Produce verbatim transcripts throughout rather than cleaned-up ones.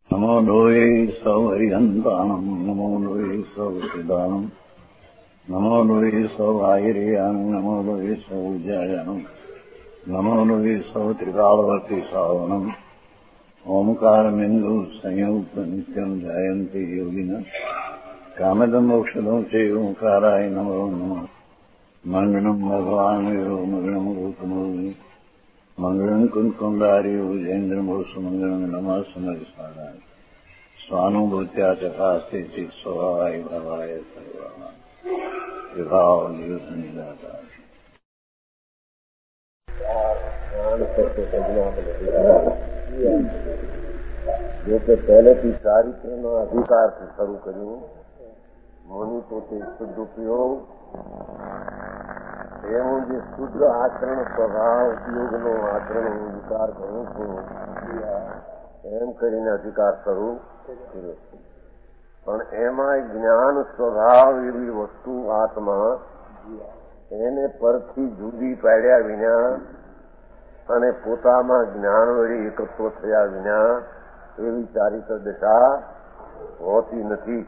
નમો લોહે સૌ હરિહંતાણમ નમો લોહે સૌ સિદાનમ નમો લોહે સૌ આયર્યાણમ નમો લોહે સૌ જયાણમ નમો લોહે સૌ ત્રિકાળવર્તી સાવણમ ઓમકારમિંદુ સંયુક્ત નિત્યમ જયંતિ યોગિન કામદમ મોક્ષદો છે ઓંકારાય નમો નમઃ મંગળમ ભગવાન વીરો મંગળમ રૂપમોહિ મંગળમ કુંકુંડાર્યો જૈન્દ્રમો સુમંગળમ નમઃ સમરિસ્મરાય સ્વાનુભૂત્યા ચકાસ્તે ચિત સ્વભાવાય ભવાય સર્વા વિભાવ નિદાતા જો કે પહેલેથી ચારિત્રનો અધિકારથી શરૂ કર્યું મોની પોતે શુદ્ધ ઉપયોગ એવું જે શુદ્ધ આચરણ સ્વભાવ ઉપયોગનો આચરણ હું વિચાર કરું છું એમ કરીને અધિકાર શરૂ કર્યો પણ એમાં જ્ઞાન સ્વભાવ એવી વસ્તુ આત્મા એને પરથી જુદી પાડ્યા વિના અને પોતામાં જ્ઞાન વળી એકત્વ થયા વિના એવી ચારિત્ર દશા હોતી નથી.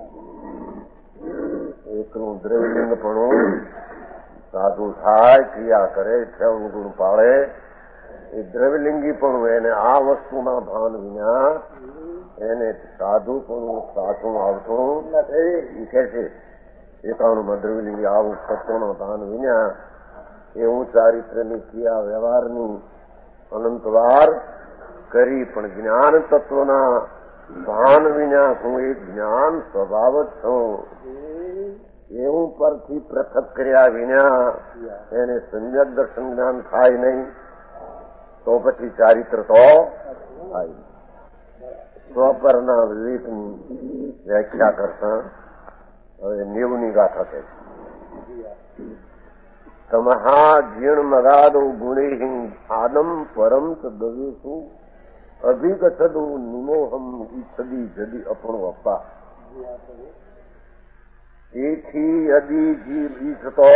એકનું દ્રવ્યલિંગપણું સાધુ થાય ક્રિયા કરે છેવનું ગુણ પાળે એ દ્રવ્યલિંગીપણું એને આ વસ્તુના ભાન વિના એને સાધુપણું સાચું આવતું નથી કે છે. એકાણુમાં દ્રવ્યલિંગી આવું સત્વના ભાન વિના એવું ચારિત્રની ક્રિયા વ્યવહારની અનંતવાર કરી પણ જ્ઞાન તત્વના ભાન વિના હું એક જ્ઞાન સ્વભાવ જ છું એવું પરથી પૃથક કર્યા વિના એને સંજક દર્શન જ્ઞાન થાય નહીં તો પછી ચારિત્ર તો થાય. સ્વપરના વિવેકની વ્યાખ્યા કરતા હવે નેવની ગાથા કહે છે. તમહા જીર્ણ મગાદો ગુણેહિ આદમ પરમ તદવેશુ અભિગછદુ નિમોહમ ઈચ્છદી જદી અપણો અપા. તેથી યદી જીવ ઈચ્છતો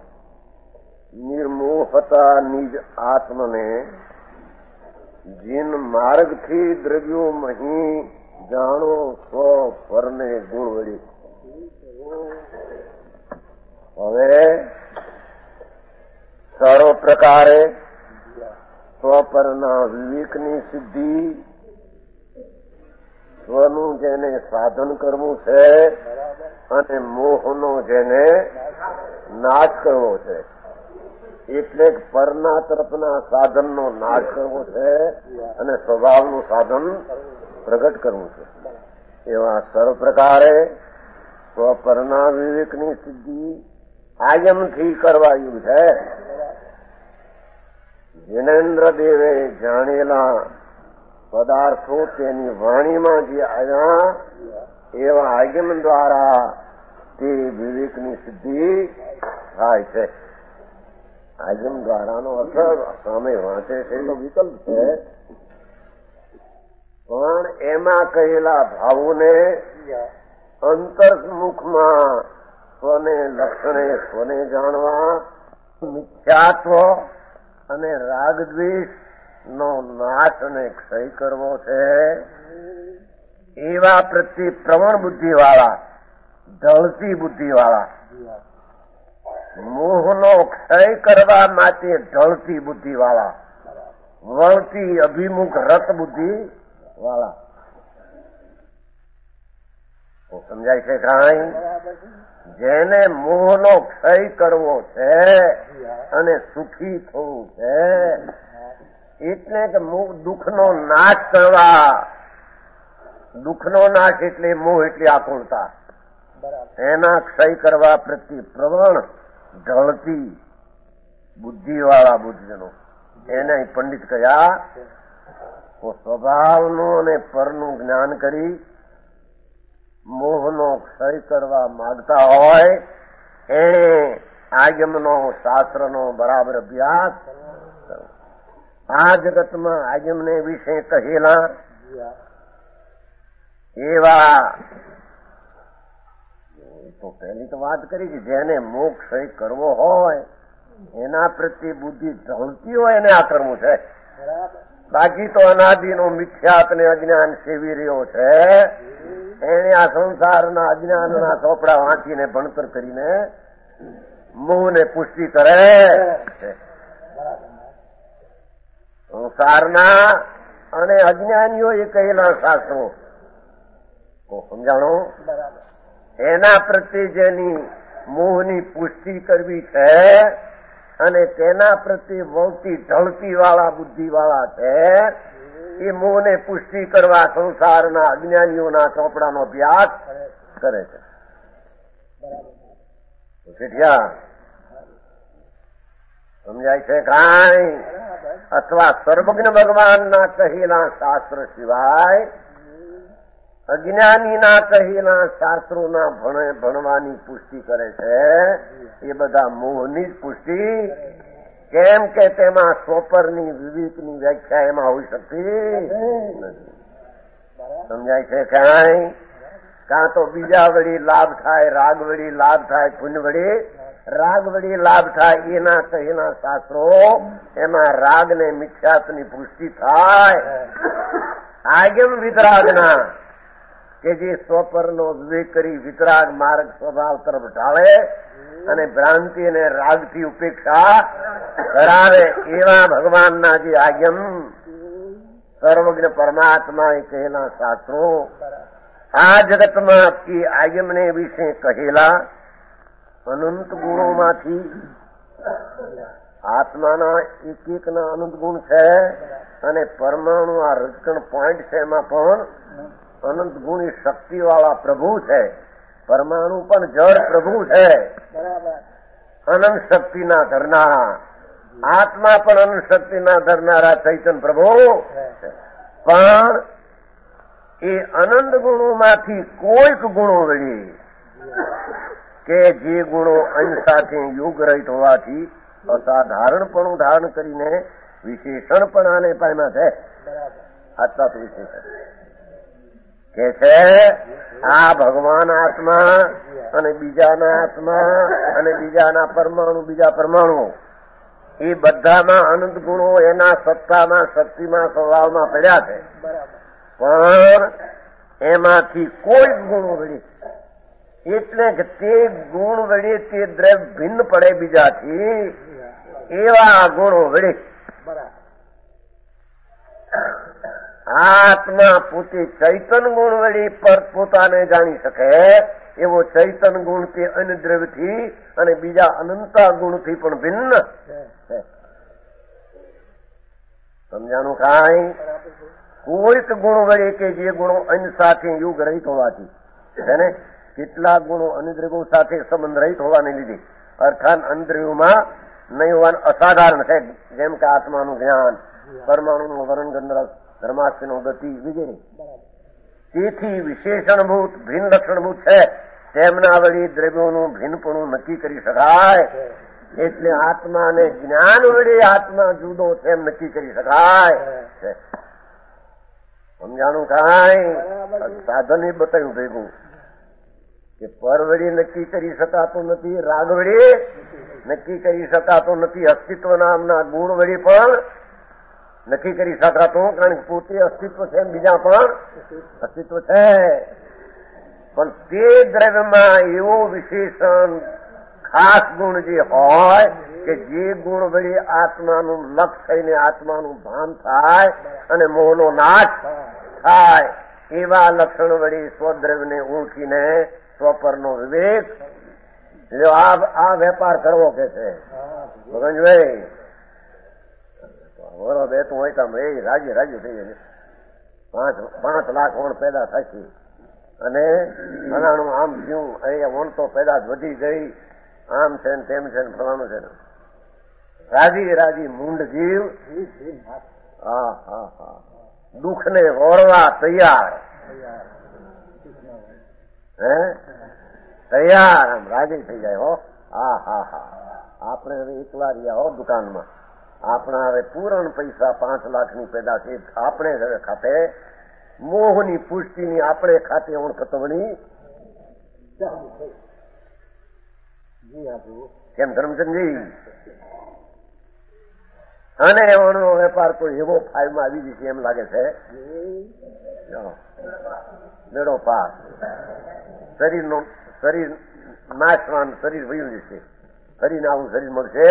નિર્મોહતા નિજ આત્મને જીન માર્ગથી દ્રવ્યો મહી જાણો સ્વ પરને ગુણ વળી. હવે સર્વ પ્રકારે સ્વપરના વિવેકની સિદ્ધિ સ્વનું જેને સાધન કરવું છે અને મોહનો જેને નાશ કરવો છે એટલે પરના તરફના સાધનનો નાશ કરવો છે અને સ્વભાવનું સાધન પ્રગટ કરવું છે. એવા સર્વ પ્રકારે સ્વપરના વિવેકની સિદ્ધિ આયમથી કરવાયું છે. જિનેન્દ્ર દેવે જાણેલા પદાર્થો તેની વાણીમાં જે આવ્યા એવા આગમ દ્વારા તે વિવેકની સિદ્ધિ થાય છે. આગમ દ્વારાનો અર્થ સામે વાંચે છે તો વિકલ્પ છે પણ એમાં કહેલા ભાવોને અંતર્મુખમાં સ્વને લક્ષણે સ્વને જાણવા મિથ્યાત્વ અને રાગદ્વેષ નો નાશ અને ક્ષય કરવો છે. એવા પ્રત્યે પ્રવણ બુદ્ધિ વાળા ઢળતી બુદ્ધિ વાળા મોહનો ક્ષય કરવા માટે ઢળતી બુદ્ધિ વાળા વળતી અભિમુખ રત બુદ્ધિ વાળા સમજાય છે કાંઈ? જેને મોહનો ક્ષય કરવો છે અને સુખી થવું છે એટલે કે દુઃખનો નાશ કરવા. દુઃખનો નાશ એટલે મોહ એટલે આકુળતા. એના ક્ષય કરવા પ્રત્યે પ્રવણ ઢળતી બુદ્ધિવાળા બુદ્ધિજનો એને પંડિત કયા સ્વભાવનું અને પરનું જ્ઞાન કરી મોહનો ક્ષય કરવા માંગતા હોય એને આગમનો શાસ્ત્રનો બરાબર અભ્યાસ કરવો. આ જગતમાં આગમને વિશે કહેલા એવા તો પહેલી તો વાત કરી કે જેને મોક્ષ કરવો હોય એના પ્રત્યે બુદ્ધિ ઢળતી હોય એને આ કરવું છે. બાકી તો અનાદિનો મિથ્યાત ને અજ્ઞાન સેવી રહ્યો છે. એને આ સંસારના અજ્ઞાનના ચોપડા વાંચીને ભણતર કરીને મોહને પુષ્ટિ કરે છે. સંસારના અને અજ્ઞાનીઓ એ કહેલા શાસ્ત્રો સમજાણો એના પ્રત્યે જેની મોહની પુષ્ટિ કરવી છે અને તેના પ્રત્યે વળતી ઢળતી વાળા બુદ્ધિ વાળા છે એ મોહને પુષ્ટિ કરવા સંસારના અજ્ઞાનીઓના ચોપડાનો અભ્યાસ કરે છે. સમજાય છે કાંઈ? અથવા સર્વજ્ઞ ભગવાનના કહેલા શાસ્ત્ર સિવાય અજ્ઞાનીના કહેલા શાસ્ત્રોના ભણે ભણવાની પુષ્ટિ કરે છે એ બધા મોહની જ પુષ્ટિ. કેમ કે તેમાં સ્વપરની વિવેકની વ્યાખ્યા એમાં હોઈ શકતી નથી. સમજાય છે કાંઈ? કાં તો બીજા વળી લાભ થાય, રાગ વળી લાભ થાય, પુણ્ય વળી રાગ વળી લાભ થાય એના કહેલા શાસ્ત્રો એમાં રાગ ને મિથ્યાત્વની પુષ્ટિ થાય. આગમ વિતરાગના કે જે સ્વપરનો વિવેક કરી વિતરાગ માર્ગ સ્વભાવ તરફ ઢાળે અને ભ્રાંતિ અને રાગથી ઉપેક્ષા કરાવે એવા ભગવાનના જે આગમ સર્વજ્ઞ પરમાત્મા એ કહેલા શાસ્ત્રો આ જગતમાં એ આગમને વિશે કહેલા અનંત ગુણોમાંથી આત્માના એક એક ના અનંત ગુણ છે અને પરમાણુ આ રજકણ પોઈન્ટ છે એમાં પણ અનંત ગુણી શક્તિ વાળા પ્રભુ છે. પરમાણુ પણ જળ પ્રભુ છે, અનંત શક્તિના ધરનારા. આત્મા પણ અનંત શક્તિના ધરનારા ચૈતન્ય પ્રભુ છે. પણ એ અનંત ગુણોમાંથી કોઈક ગુણો વળી કે જે ગુણો અંશ સાથે યુગ રહિત હોવાથી અસાધારણપણું ધારણ કરીને વિશેષણ પણ આને પામ્યા છે. આટલા તો વિશેષણ કે છે આ ભગવાન આત્મા અને બીજાના આત્મા અને બીજાના પરમાણુ બીજા પરમાણુ એ બધામાં અનંત ગુણો એના સત્તામાં શક્તિમાં સ્વભાવમાં પડ્યા છે. પણ એમાંથી કોઈ ગુણો વળી એટલે કે તે ગુણ વડે તે દ્રવ્ય ભિન્ન પડે બીજાથી એવા ગુણો વડે આત્મા પોતે ચૈતન ગુણ વડે પર પોતાને જાણી શકે એવો ચૈતન ગુણ તે અન્ય દ્રવ્યથી અને બીજા અનંતા ગુણથી પણ ભિન્ન છે. સમજાણું કાંઈ? કોઈક ગુણ વડે કે જે ગુણો અન્ય સાથે યુગ રહિત હોવાથી તેને કેટલાક ગુણો અનિદ્રવ્યો સાથે સંબંધ રહિત હોવાને લીધે અર્થાત અનિદ્રવ્યોમાં નહીં હોવાનું અસાધારણ છે. જેમ કે આત્માનું જ્ઞાન, પરમાણુનું વર્ણ ગંધર્વ, ધર્માસ્યનો ગતિ વગેરે તેથી વિશેષણભૂત ભિન્ન લક્ષણભૂત છે. તેમના વળી દ્રવ્યોનું ભિન્નપણું નક્કી કરી શકાય. એટલે આત્માને જ્ઞાન વડે આત્મા જુદો તેમ નક્કી કરી શકાય છે. સમજાણું કાંઈ? સાધન એ બતાવ્યું ભેગું કે પર વડે નક્કી કરી શકાતું નથી, રાગ વડે નક્કી કરી શકાતું નથી, અસ્તિત્વ નામના ગુણ વડે પણ નક્કી કરી શકાતું. કારણ કે પોતે અસ્તિત્વ છે બીજા પણ અસ્તિત્વ છે. પણ તે દ્રવ્યમાં એવો વિશેષણ ખાસ ગુણ જે હોય કે જે ગુણ વડે આત્માનું લક્ષ થઈને આત્માનું ભાન થાય અને મોહનો નાશ થાય એવા લક્ષણ વડે સ્વદ્રવ્યને ઓળખીને સ્વપરનો વિવેક આ વેપાર કરવો કે છે. ભગવાનભાઈ વરો બેતું હોય તો એ રાજી રાજી થઈ જાય. પાંચ પાંચ લાખ ઓણ પેદા થશે અને ફલાણું આમ થયું, અહીંયા ઓણ તો પેદા વધી ગઈ, આમ છે ને તેમ છે ને ફલાણું છે ને રાજી રાજી મૂંડ જીવ હા હા હા દુઃખને વળવા તૈયાર હે તૈયાર આમ રાજી થઈ જાય. હો હા હા હા આપણે હવે એકલા રહ્યા હો દુકાનમાં, આપણા હવે પૂરણ પૈસા પાંચ લાખની પેદા છે. આપણે હવે ખાતે મોહની પુષ્ટિની આપણે ખાતે ઓળખતવણી કેમ ધર્મચંદજી? અને એવાનો વેપાર કોઈ એવો ફાઈવમાં આવી જશે એમ લાગે છે. બેડો પાર. શરીરનો શરીર નાશવાન શરીર વયું જશે. ફરીને આવું શરીર મળશે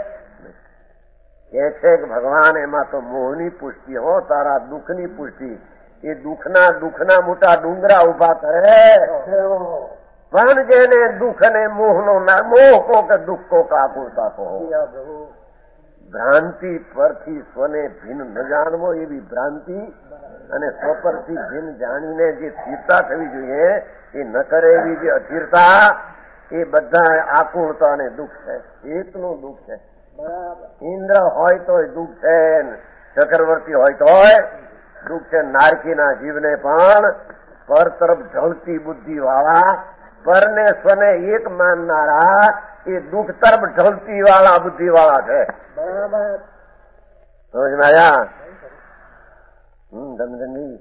કે છે કે ભગવાન એમાં તો મોહની પુષ્ટિ હો, તારા દુઃખની પુષ્ટિ. એ દુઃખના દુઃખના મોટા ડુંગરા ઉભા કરે, પણ જેને દુઃખ અને મોહનો ના મોહ કો કે દુઃખ કો કાકુરતા કહો. ભ્રાંતિ પરથી સ્વને ભિન્ન ન જાણવો એવી ભ્રાંતિ અને સ્વ પરથી ભિન્ન જાણીને જે સ્થિરતા થવી જોઈએ એ ન કરે એવી જે અસ્થિરતા, એ બધા આકુળતા અને દુઃખ છે. એકનું દુઃખ છે. ઇન્દ્ર હોય તોય દુઃખ છે, ચક્રવર્તી હોય તોય દુઃખ છે. નારકીના જીવને પણ પર તરફ ઢળતી બુદ્ધિ વાળા, પરને સ્વને એક માનનારા એ દુઃખ તરફ ઢળતી વાળા બુદ્ધિ વાળા છે. બરાબર સમજમાં આવ્યા? હમ ધમધમી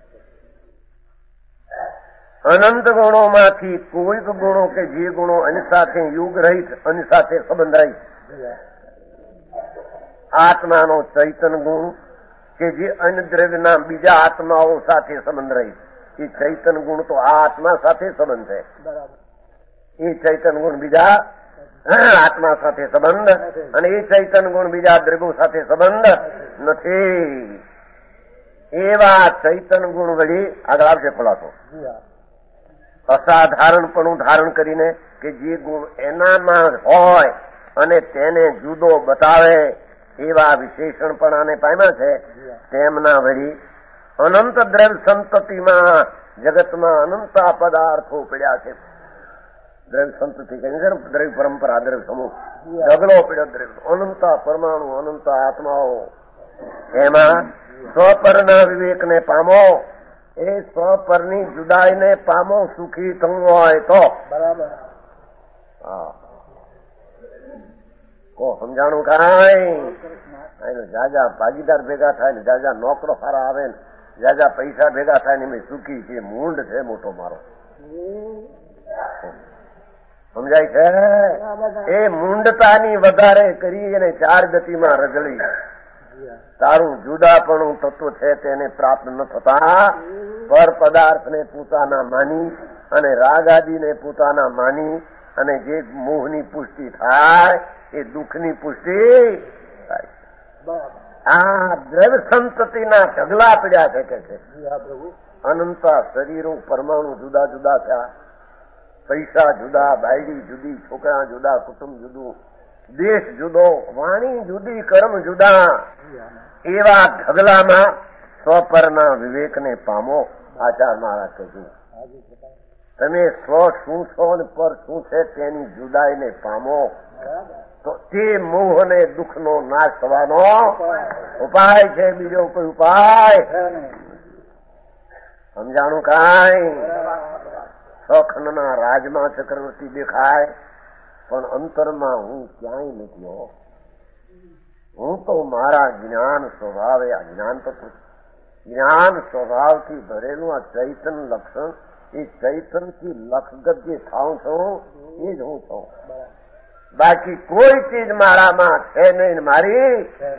અનંત ગુણોમાંથી કોઈક ગુણો કે જે ગુણો એની સાથે યુગ રહિત, એની સાથે સંબંધ રહિત, આત્માનો ચૈતન ગુણ કે જે અન્ય દ્રવ્યના બીજા આત્માઓ સાથે સંબંધ રહિત, એ ચૈતન ગુણ તો આ આત્મા સાથે સંબંધ છે. એ ચૈતન ગુણ બીજા આત્મા સાથે સંબંધ, અને એ ચૈતન ગુણ બીજા દ્રવ્યો સાથે સંબંધ નથી. એવા ચૈતન ગુણ વળી આગળ આવશે ખુલાસો. અસાધારણપણું ધારણ કરીને કે જે ગુણ એનામાં હોય અને તેને જુદો બતાવે એવા વિશેષણપણાને પામ્યા છે. તેમના વળી અનંત દ્રવ્ય સંતતિમાં જગતમાં અનંતા પદાર્થો પડ્યા છે. દ્રવ્ય સંતતિ કહે છે ને, દ્રવ્ય પરંપરા, દ્રવ્ય સમૂહ, ઢગલો પડ્યો દ્રવ્ય, અનંતા પરમાણુ, અનંતા આત્માઓ. એમાં સ્વપરના વિવેકને પામો, એ સ્વપરની જુદાઈને પામો સુખી થવું હોય તો. બરાબર. હા કો સમજાણું કાંઈ? જાજા ભાગીદાર ભેગા થાય ને, જાજા નોકરો સારા આવે ને, જાજા પૈસા ભેગા થાય ને એમ સુખી છે. મૂંડ છે મોટો મારો. સમજાય છે? એ મૂંડતાની વધારે કરી અને ચાર ગતિમાં રગડી તારું જુદાપણું તત્વ છે તેને પ્રાપ્ત ન થતા પર પદાર્થને પોતાના માની અને રાગાદીને પોતાના માની અને જે મોહની પુષ્ટિ થાય એ દુઃખની પુષ્ટિ થાય. આ દ્રવ્ય સંતતિના ઢગલા પડ્યા છે કે છે. અનંતા શરીરો પરમાણુ જુદા જુદા થયા, પૈસા જુદા, બાયડી જુદી, છોકરા જુદા, કુટુંબ જુદું, દેશ જુદો, વાણી જુદી, કર્મ જુદા. એવા ઢગલામાં સ્વપરના વિવેકને પામો. આચાર મહારાજ કહ્યું તમે સ્વ શું છો અને પર શું છે તેની જુદાઈને પામો તો તે મોહ અને દુઃખનો નાશ થવાનો ઉપાય છે. બીજો કોઈ ઉપાય સમજાણું કાંઈ? સખંડના રાજમાં ચક્રવર્તી દેખાય પણ અંતરમાં હું ક્યાંય નથી હો. હું તો મારા જ્ઞાન સ્વભાવે, આ જ્ઞાન તત્વ જ્ઞાન સ્વભાવથી ભરેલું આ ચૈતન લક્ષણ, એ ચૈતનથી લક્ષગત જે થાઉં છું એ જ હું છું. બાકી કોઈ ચીજ મારામાં છે નહીં, મારી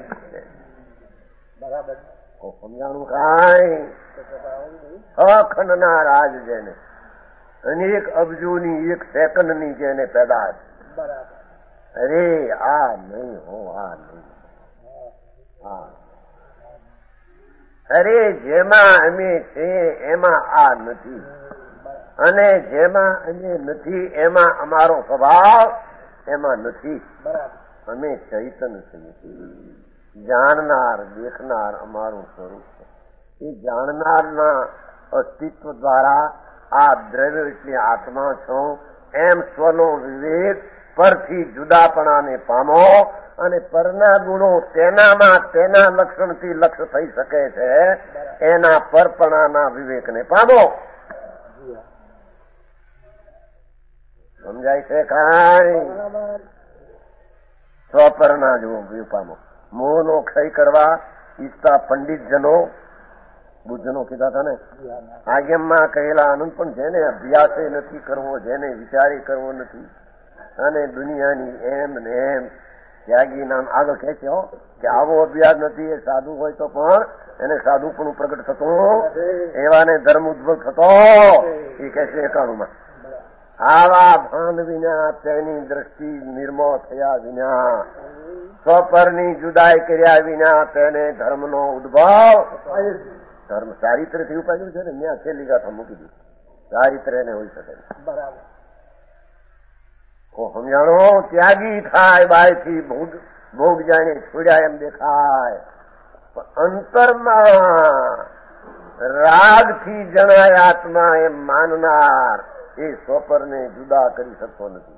બરાબર સમજાણું કાંઈ? અખંડના રાજ જેને અનેક અબજોની એક સેકન્ડની જેને પેદાશ. અરે આ નહીં હો, આ નહીં, હા અરે જેમાં અમે છીએ એમાં આ નથી, અને જેમાં અમે નથી એમાં અમારો સ્વભાવ એમાં નથી. અમે ચૈતન છીએ, જાણનાર દેખનાર અમારું સ્વરૂપ છે. એ જાણનારના અસ્તિત્વ દ્વારા આ દ્રવ્ય એટલે આત્મા છો એમ સ્વનો વિવેક પરથી જુદાપણાને પામો અને પરના ગુણો તેનામાં તેના લક્ષણથી લક્ષ થઈ શકે છે એના પરપણાના વિવેકને પામો. સમજાય છે કાંઈ? સ્વપરના જો પામો. મોહનો ક્ષય કરવા ઈચ્છતા પંડિતજનો, બુદ્ધનો કીધા હતા ને આગેમમાં કહેલા આનંદ, પણ જેને અભ્યાસે નથી કરવો, જેને વિચારે કરવો નથી અને દુનિયાની એમ ને એમ ત્યાગી નામ આગળ ખેંચ્યો કે આવો અભ્યાસ નથી, એ સાધુ હોય તો પણ એને સાધુપણું પ્રગટ થતું, એવાને ધર્મ ઉદ્ભવ થતો, એ કહે છે એકાણુંમાં. આવા ભાન વિના તેની દ્રષ્ટિ નિર્મો થયા વિના, સ્વપરની જુદાઈ કર્યા વિના તેને ધર્મનો ઉદ્ભવ, ધર્મ ચારિત્રથી ઉપાડ્યું છે ને, ત્યાં છેલ્લી ગાથા મૂકી દીધી. ચારિત્ર એને હોઈ શકે બરાબર. સમજાણો, ત્યાગી થાય બાયથી ભોગ ભોગ જાણે છોડ્યા એમ દેખાય, અંતરમાં રાગથી જણાય આત્મા એમ માનનાર એ સ્વપરને જુદા કરી શકતો નથી.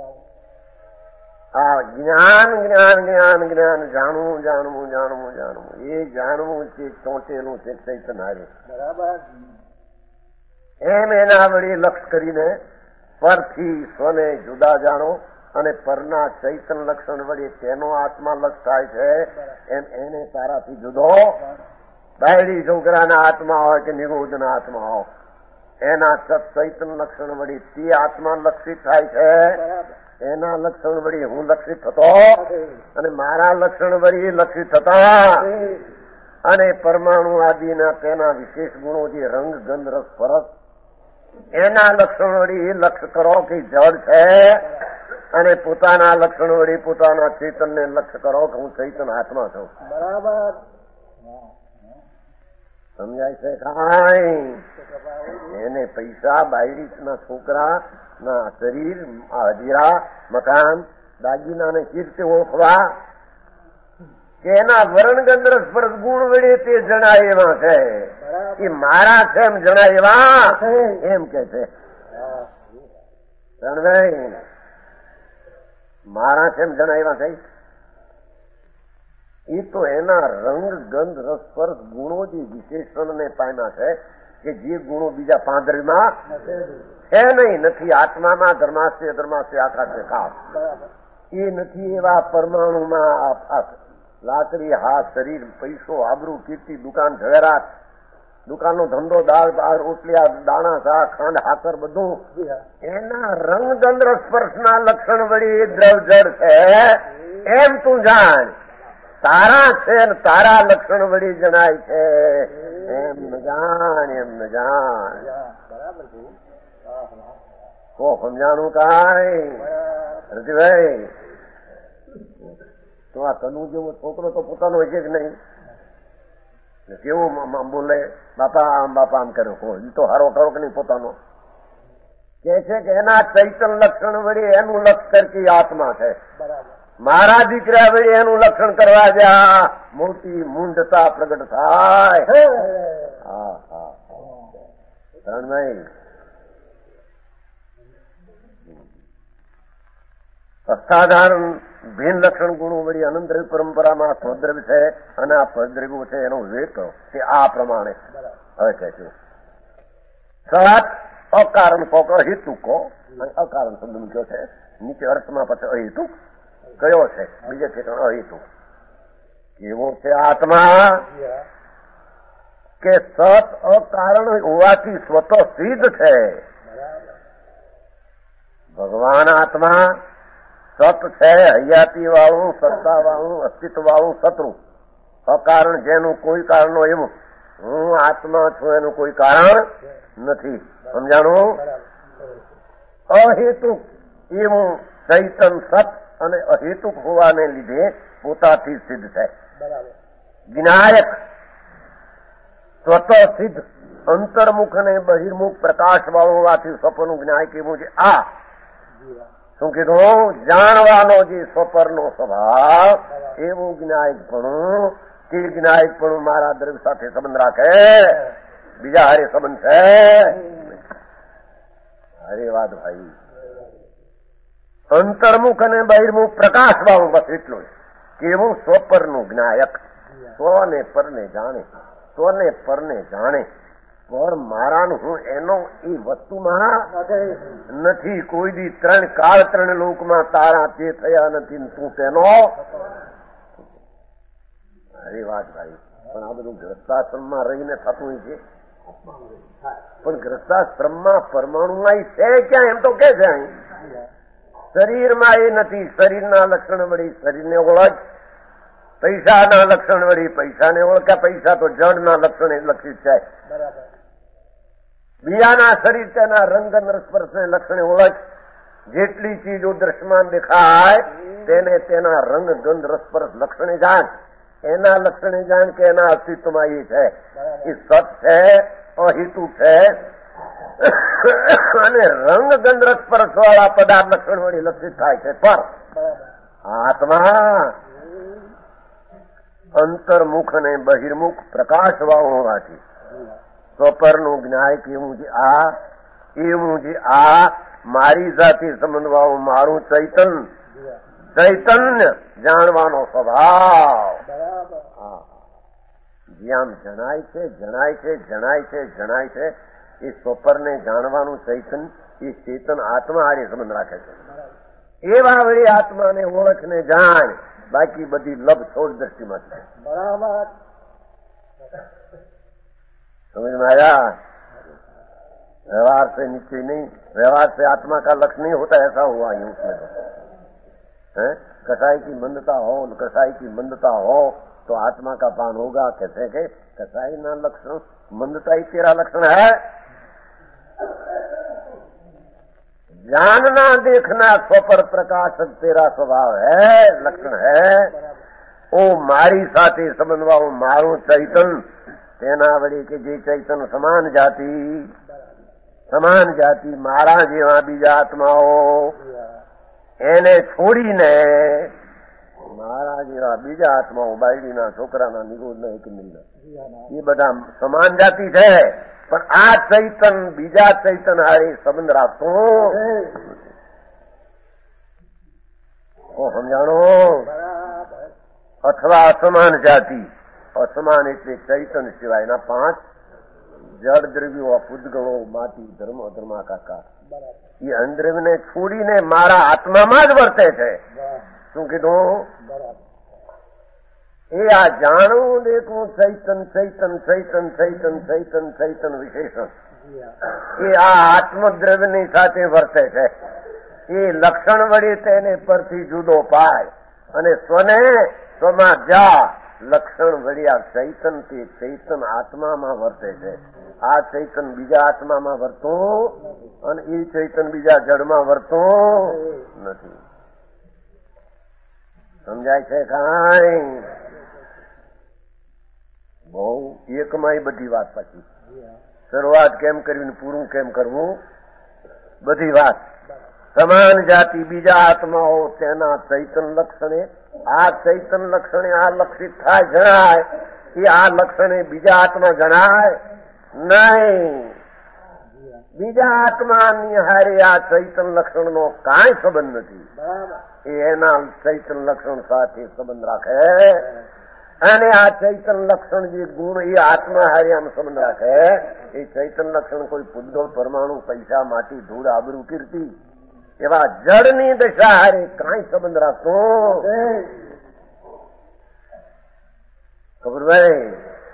આ જ્ઞાન જ્ઞાન જ્ઞાન જ્ઞાન જાણવું જાણવું જાણવું જાણવું એ જાણવું છે ચોંટેલું છે ચૈતન્ય હારે બરાબર. એમ એના વળી લક્ષ કરીને પરથી સ્વને જુદા જાણો અને પરના ચૈતન્ય લક્ષણ વળી તેનો આત્મા લક્ષ થાય છે, એમ એને તારાથી જુદો બાયડી છોકરાના આત્મા હોય કે નિરોધના આત્મા હોય, એના ચૈતન્ય લક્ષણ વળી તે આત્મા લક્ષિત થાય છે, એના લક્ષણ વળી હું લક્ષિત થતો અને મારા લક્ષણ વળી લક્ષિત થતા, અને પરમાણુ આદિના તેના વિશેષ ગુણો જે રંગ ગંધ રસ ફરક એના લક્ષણ વળી લક્ષ કરો કે જડ છે, અને પોતાના લક્ષણ વળી પોતાના ચેતનને લક્ષ્ય કરો કે હું ચૈતન્ય આત્મા છું બરાબર. સમજાય છે કાંઈ? એને પૈસા બાયડીના છોકરા ના શરીર હજીરા મકાન દાગીના ને કીર્તિ ઓળખવા કે એના વર્ણગંધ સ્પર્શ ગુણ વડે તે જણાય એવા છે, એ મારા છે એમ જણાય એવા એમ કે છે. મારા છે એમ જણાય એવા છે, એ તો એના રંગ ગંધ રસ સ્પર્શ ગુણો જે વિશેષણને પામ્યા છે કે જે ગુણો બીજા પાંદરીમાં છે નહીં, નથી આત્મામાં ધર્માસ્ય ધર્માસ્ય આકાશે ખાસ એ નથી, એવા પરમાણુમાં લાકડી હાથ શરીર પૈસો આબરૂ કીર્તિ દુકાન ઝવેરાત દુકાનનો ધંધો દાળ બાળ રોટલિયા દાણા શાક ખાંડ હાકર બધું એના રંગ ગંધ સ્પર્શના લક્ષણ વળી દ્રવ જડ છે એમ તું જાણ. તારા છે ને તારા લક્ષણ વળી જણાય છે એમ ન જાણ, એમ ન જાણ. કો સમજાણું કાંઈ રતિભાઈ? તો આ કનુ જેવો છોકરો તો પોતાનો હોય છે કે નહીં? કેવું બોલે બાપા આમ બાપા આમ કર્યો, કો એ તો હારો ખરો કે નહીં પોતાનો? કે છે કે એના ચૈતન્ય લક્ષણ વળી એનું લક્ષ કરતી આત્મા છે, મારા દીકરા વળી એનું લક્ષણ કરવા જ્યાં મોટી મૂંઢતા પ્રગટ થાય. હા હા રણભાઈ, અસાધારણ ભિન્ન લક્ષણ ગુણો વળી અનંત પરંપરામાં સ્વદ્રવ્ય છે, અને આ પદ્રવ્યો છે એનો વિવેક કરો તે આ પ્રમાણે હવે કહે છે. સત અકારણ કો હેતુ કો, અકારણ શબ્દ મૂક્યો છે નીચે અર્થમાં, પછી અહેતુક કયો છે બીજે ઠેકાણ અહેતુક. કેવો છે આત્મા કે સત અકારણ હોવાથી સ્વતઃ સિદ્ધ છે. ભગવાન આત્મા સત છે, હૈયાતી વાળું સત્તા વાળું અસ્તિત્વ વાળું શત્રુ, અકારણ જેનું કોઈ કારણ નો એવું હું આત્મા છું એનું કોઈ કારણ નથી. સમજાણું? અહેતુક એવું ચૈતન સત અને અહેતુક હોવાને લીધે પોતાથી સિદ્ધ છે. વિનાયક સ્વતઃ સિદ્ધ અંતર્મુખ અને બહિર્મુખ પ્રકાશ વાળું હોવાથી સ્વપ્નનું જ્ઞાય કેવું છે. આ શું કીધું? જાણવાનો જે સ્વપરનો સ્વભાવ એવું જ્ઞાયકપણું, તે જ્ઞાયકપણું મારા દ્રવ્ય સાથે સંબંધ રાખે, બીજા હારે સંબંધ છે. અરે વાત ભાઈ, અંતર્મુખ અને બહિર્મુખ પ્રકાશ વાળું બસ એટલું જ. કેવું? સ્વપરનું જ્ઞાયક, સ્વને પરને જાણે, સ્વને પરને જાણે, પણ મારાનું હું એનો એ વસ્તુમાં નથી. કોઈ દી ત્રણ કાળ ત્રણ લોકમાં તારા તે થયા નથી, તું તેનો. અરે વાત ભાઈ, પણ આ બધું ગ્રસ્તાશ્રમમાં રહીને થતું છે. પણ ગ્રસ્તાશ્રમમાં પરમાણુમાં છે ક્યાં? એમ તો કે છે અહીં શરીરમાં એ નથી. શરીરના લક્ષણ વળી શરીરને ઓળખ, પૈસાના લક્ષણ વળી પૈસાને ઓળખ્યા. પૈસા તો જડના લક્ષણે લક્ષિત છે. બીજાના શરીર તેના રંગ સ્પર્શને લક્ષણે ઓળખ. જેટલી ચીજો દ્રશ્યમાન દેખાય તેને તેના રંગ ગંધ રસપરસ લક્ષણે જાણ. એના લક્ષણે જાણ કે એના અસ્તિત્વમાં એ છે, એ સત છે, અહિતુ છે. અને રંગ ગંધ રસપરસ વાળા પદાર્થ લક્ષણ વળી લક્ષિત થાય છે. પર આત્મા અંતર્મુખ અને બહિર્મુખ પ્રકાશવાળો હોવાથી સ્વપરનું જ્ઞાય કેવું છે. આ એવું છે આ મારી સાથે સંબંધવાળું મારું ચૈતન ચૈતન્ય જાણવાનો સ્વભાવ. જ્યાં જણાય છે જણાય છે જણાય છે જણાય છે એ સ્વપરને જાણવાનું ચૈતન, એ ચેતન આત્મા હારે સંબંધ રાખે છે. એવા વળી આત્માને ઓળખને જાણ. બાકી બધી લબ છોડ દ્રષ્ટિમાં છે. બરાબર समझ में आया? व्यवहार से निश्चय नहीं, व्यवहार से आत्मा का लक्ष्य नहीं होता, ऐसा हुआ ही उसमें तो है। कसाई की मंदता हो, कसाई की मंदता हो तो आत्मा का पान होगा। कैसे के कसाई ना लक्षण, मंदता ही तेरा लक्षण है। जानना देखना स्वपर प्रकाशक तेरा स्वभाव है, लक्षण है। ओ मारी साथे संबंधवाओ मारू चैतन तेना वड़ी के जे चैतन समान जाति समान जाति मारा जेवा बीजा आत्माओ એને છોડીને મારા જેવા બીજા આત્માઓ બાયડીના છોકરાના નિરોધના એક મિલના એ બધા સમાન જાતિ છે, પણ આ ચૈતન બીજા ચૈતન હારે સંબંધ રાખતો સમજાણો. અથવા અસમાન જાતિ, અસમાન એટલે ચૈતન સિવાયના પાંચ જળ દ્રવ્યો, પૂદગળો, માટી, ધર્મ, ધર્માકાકાર, એ અંદ્રવ્યને છોડીને મારા આત્મામાં જ વર્તે છે. શું કીધું? એ આ જાણવું દેખવું ચૈતન ચૈતન ચૈતન ચૈતન ચૈતન ચૈતન વિશેષણ એ આ આત્મદ્રવ્યની સાથે વર્તે છે. એ લક્ષણ વળી તેને પરથી જુદો પાય અને સ્વને સ્વમાં જા. લક્ષણ વળી આ ચૈતન તે ચૈતન આત્મામાં વર્તે છે. આ ચૈતન બીજા આત્મામાં વર્તું અને એ ચૈતન બીજા જડમાં વર્તું નથી. સમજાય છે? કાંઈ બહુ એકમાં બધી વાત. પછી શરૂઆત કેમ કરવી, પૂરું કેમ કરવું, બધી વાત. સમાન જાતિ બીજા આત્માઓ તેના ચૈતન લક્ષણે, આ ચૈતન લક્ષણે આ લક્ષિત થાય જણાય, એ આ લક્ષણે બીજા આત્મા જણાય નહીં. બીજા આત્માની હારે આ ચૈતન લક્ષણનો કાંઈ સંબંધ નથી. એ એના ચૈતન લક્ષણ સાથે સંબંધ રાખે અને આ ચૈતન લક્ષણ જે ગુણ એ આત્મા હારે આમ સંબંધ રાખે. એ ચૈતન લક્ષણ કોઈ પૂદગળ, પરમાણુ, પૈસા, માટી, ધૂળ, આબરૂ, કીર્તિ એવા જળની દશા હારે કાંઈ સંબંધ રાખતો. ખબર ભાઈ?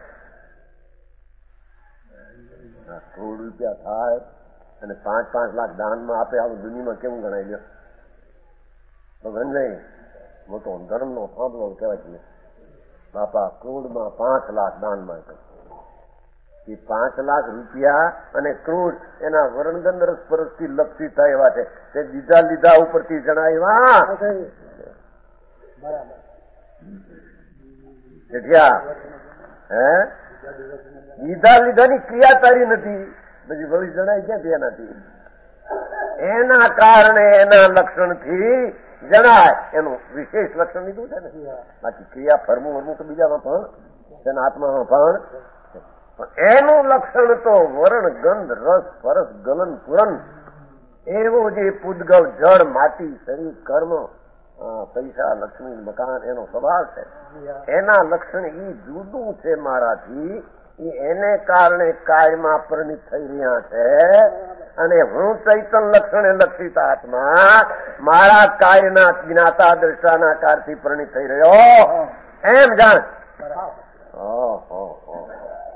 કરોડ રૂપિયા થાય અને પાંચ પાંચ લાખ દાનમાં આપે, આવું દુનિયામાં કેવું ગણાય લ્યો? ભગવાનભાઈ મોટો ધર્મનો સાંભળો કહેવાય છે. બાપા કરોડમાં પાંચ લાખ દાનમાં કરે. એ પાંચ લાખ રૂપિયા અને કરોડ એના વર્ણગંધ રસપરસથી લક્ષિત થાય એવા છે. તે લીધા લીધા ઉપરથી જણાવ્યા હે લીધા લીધાની ક્રિયા તારી નથી, પછી ભવિષ્ય જણાય ક્યાંથી એનાથી? એના કારણે એના લક્ષણથી જણાય. એનું વિશેષ લક્ષણ લીધું છે ને. બાકી ક્રિયા ફરવું ફરવું તો બીજામાં પણ તેના આત્મામાં પણ. એનું લક્ષણ તો વર્ણ, ગંધ, રસ, પરસ, ગલન, પુરન એવું જે પૂદગળ, જળ, માટી, શરીર, કર્મ, પૈસા, લક્ષ્મી, મકાન એનો સ્વભાવ છે. એના લક્ષણ એ જુદું છે મારાથી. એ એને કારણે કાયમાં પરિણિત થઈ રહ્યા છે અને હું ચૈતન લક્ષણે લક્ષિત આત્મા મારા કાયના જ્ઞાતા દ્રષ્ટાના કારથી પરિણિત થઈ રહ્યો એમ જાણ. ઓહો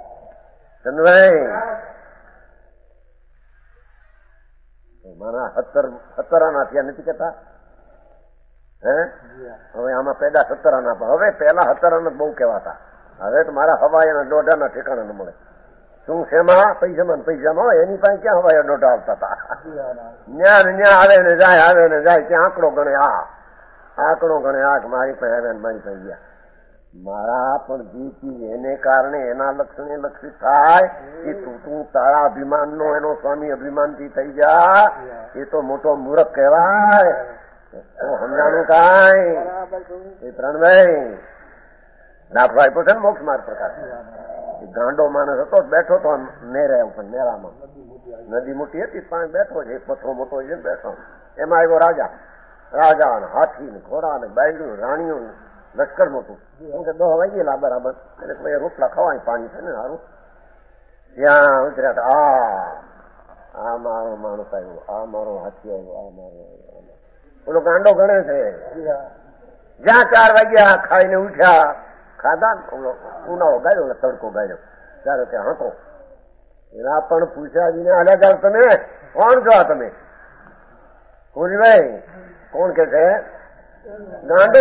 ચંદ્રભાઈ મારા હત સત્તર સત્તર આના થયા નથી કેતા? હે હવે આમાં પેદા સત્તર આના, હવે પેલા સત્તર આના બહુ કહેવાતા, હવે તો મારા હવાયાના દોઢાના ઠેકાણા ન મળે. શું શેમાં? પૈસામાં પૈસામાં હોય, એની પાસે ક્યાં હવાયા દોઢા આવતા હતા? ન્યા ન્યા આવે ને જાય, આવે ને જાય, ત્યાં આંકડો ગણે આ આંકડો ગણે આ મારી પાસે આવે ને મારી પાસે ગયા. મારા પણ જે ચીજ એને કારણે એના લક્ષણે લક્ષિત થાય એ તું તું તારા અભિમાન નો એનો સ્વામી અભિમાનથી થઈ જા, એ તો મોટો મૂર્ખ કહેવાય. તો સમજાણું કાંઈ એ ત્રણભાઈ દાખલો આપ્યો છે ને મોક્ષ માર્ગ પ્રકાર. ગાંડો માણસ હતો, બેઠો તો નેરે ઉપર નેરામાં, નદી મોટી હતી, પાણી બેઠો છે, એક પથ્થરો મોટો છે બેઠો. એમાં આવ્યો રાજા, રાજા ને હાથી ને ઘોડા ને બાયડું રાણીઓ ને લશ્કર મોટું. હું કે દો વાગી ગયેલા બરાબર, એટલે ભાઈ રોટલા ખવાય, પાણી છે ને સારું. ત્યાં ઉતર્યા, આ આ મારો માણસ આવ્યો, આ મારો હાથી આવ્યો, આ મારો ઓલો ગાંડો ગણે છે. જ્યાં ચાર વાગ્યા ખાઈને ઉઠ્યા, ખાધા ઉનાળો ગાયો, તડકો ગાયો, ત્યારે ત્યાં હતો. એના પણ પૂછ્યા જઈને હાલ્યા જાવ, તમે કોણ છો? તમે કુંજભાઈ કોણ કે છે? ગાંડો.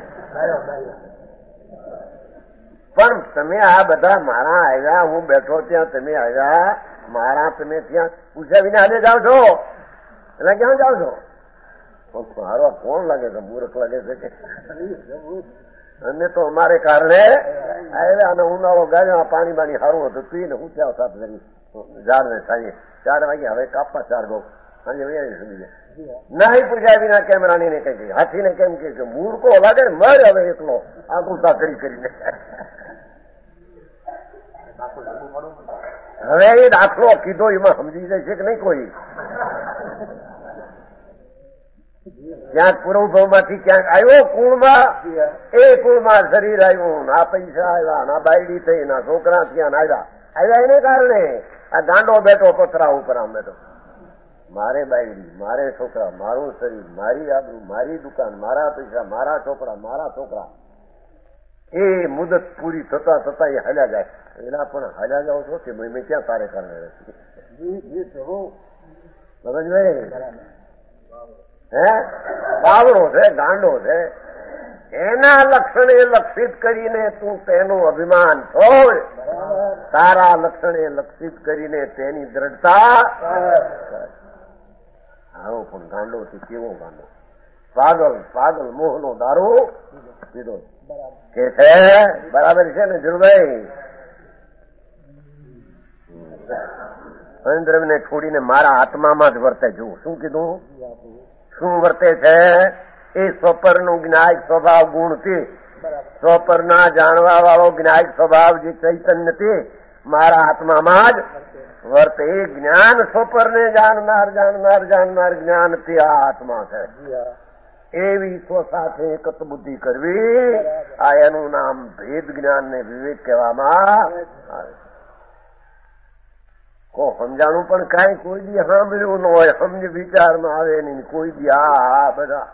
પણ તમે આ બધા મારા આવ્યા, હું બેઠો ત્યાં તમે આવ્યા, મારા તમે ત્યાં પૂછ્યા વિના હાલે જાવ છો? એટલે ક્યાં જાવ છો? મારો કોણ લાગે છે? મૂર્ખ લાગે છે કે? અને તો અમારે કારણે આવ્યા અને ઉનાળો ગાયો, પાણી બાણી સારું હતું, પીને ઉઠ્યા સાત ધરી ઝાડ ને સાંજે ચાર વાગે, હવે કાપવા ચાર ગો સાંજે વૈયા સુધી જાય. નહીં પૂછ્યા વિના કેમ રાણીને કઈ ગઈ, હાથીને કેમ કે મૂર્ખો લાગે ને મર હવે એકલો આકુલતા કરી કરીને. હવે એ દાખલો કીધો એમાં સમજી જાય છે કે નહીં કોઈ? ક્યાંક પૂર્વભવ માંથી ક્યાંક આવ્યો કુળમાં, એ કુળમાં શરીર આવ્યું, ના પૈસા આવ્યા, ના બાયડી થઈ, ના છોકરા ત્યાં આવ્યા. આવ્યા એને કારણે આ ગાંડો બેઠો પથરા ઉપર, આમ બેઠો. મારે બાયડી, મારે છોકરા, મારું શરીર, મારી આબરૂ, મારી દુકાન, મારા પૈસા, મારા છોકરા, મારા છોકરા. એ મુદત પૂરી થતા થતા એ હાલ્યા જાય. એના પણ હાલ્યા જાવ છો કે મેં ક્યાં તારે કારણે સમજભાઈ? હે બાવળો છે, ગાંડો છે, એના લક્ષણે લક્ષિત કરીને તું તેનું અભિમાન છોડ, તારા લક્ષણે લક્ષિત કરીને તેની દ્રઢતા. આવો પણ ગાંડો થી કેવો ગાંડો? પાગલ પાગલ મોહનો દારૂ પીધો કે છે. બરાબર છે ને ધીરુભાઈ? દ્રવ્યને છોડીને મારા આત્મામાં જ વર્તે. જુઓ શું કીધું, શું વર્તે છે? એ સ્વપરનું જ્ઞાયક સ્વભાવ ગુણથી, સ્વપરના જાણવા વાળો જ્ઞાયક સ્વભાવ જે ચૈતન્ય તે મારા આત્મામાં જ વર્તે. એ જ્ઞાન સ્વપરને જાણનાર જાણનાર જાણનાર જ્ઞાન તે આ આત્મા છે. એવી સ્વ સાથે એકત બુદ્ધિ કરવી, આ એનું નામ ભેદ જ્ઞાન ને વિવેક કહેવામાં આવે. કો સમજાણું પણ કાંઈ કોઈ દી સાંભળ્યું ન હોય, સમજ વિચારમાં આવે નહીં કોઈ દી. આ બધા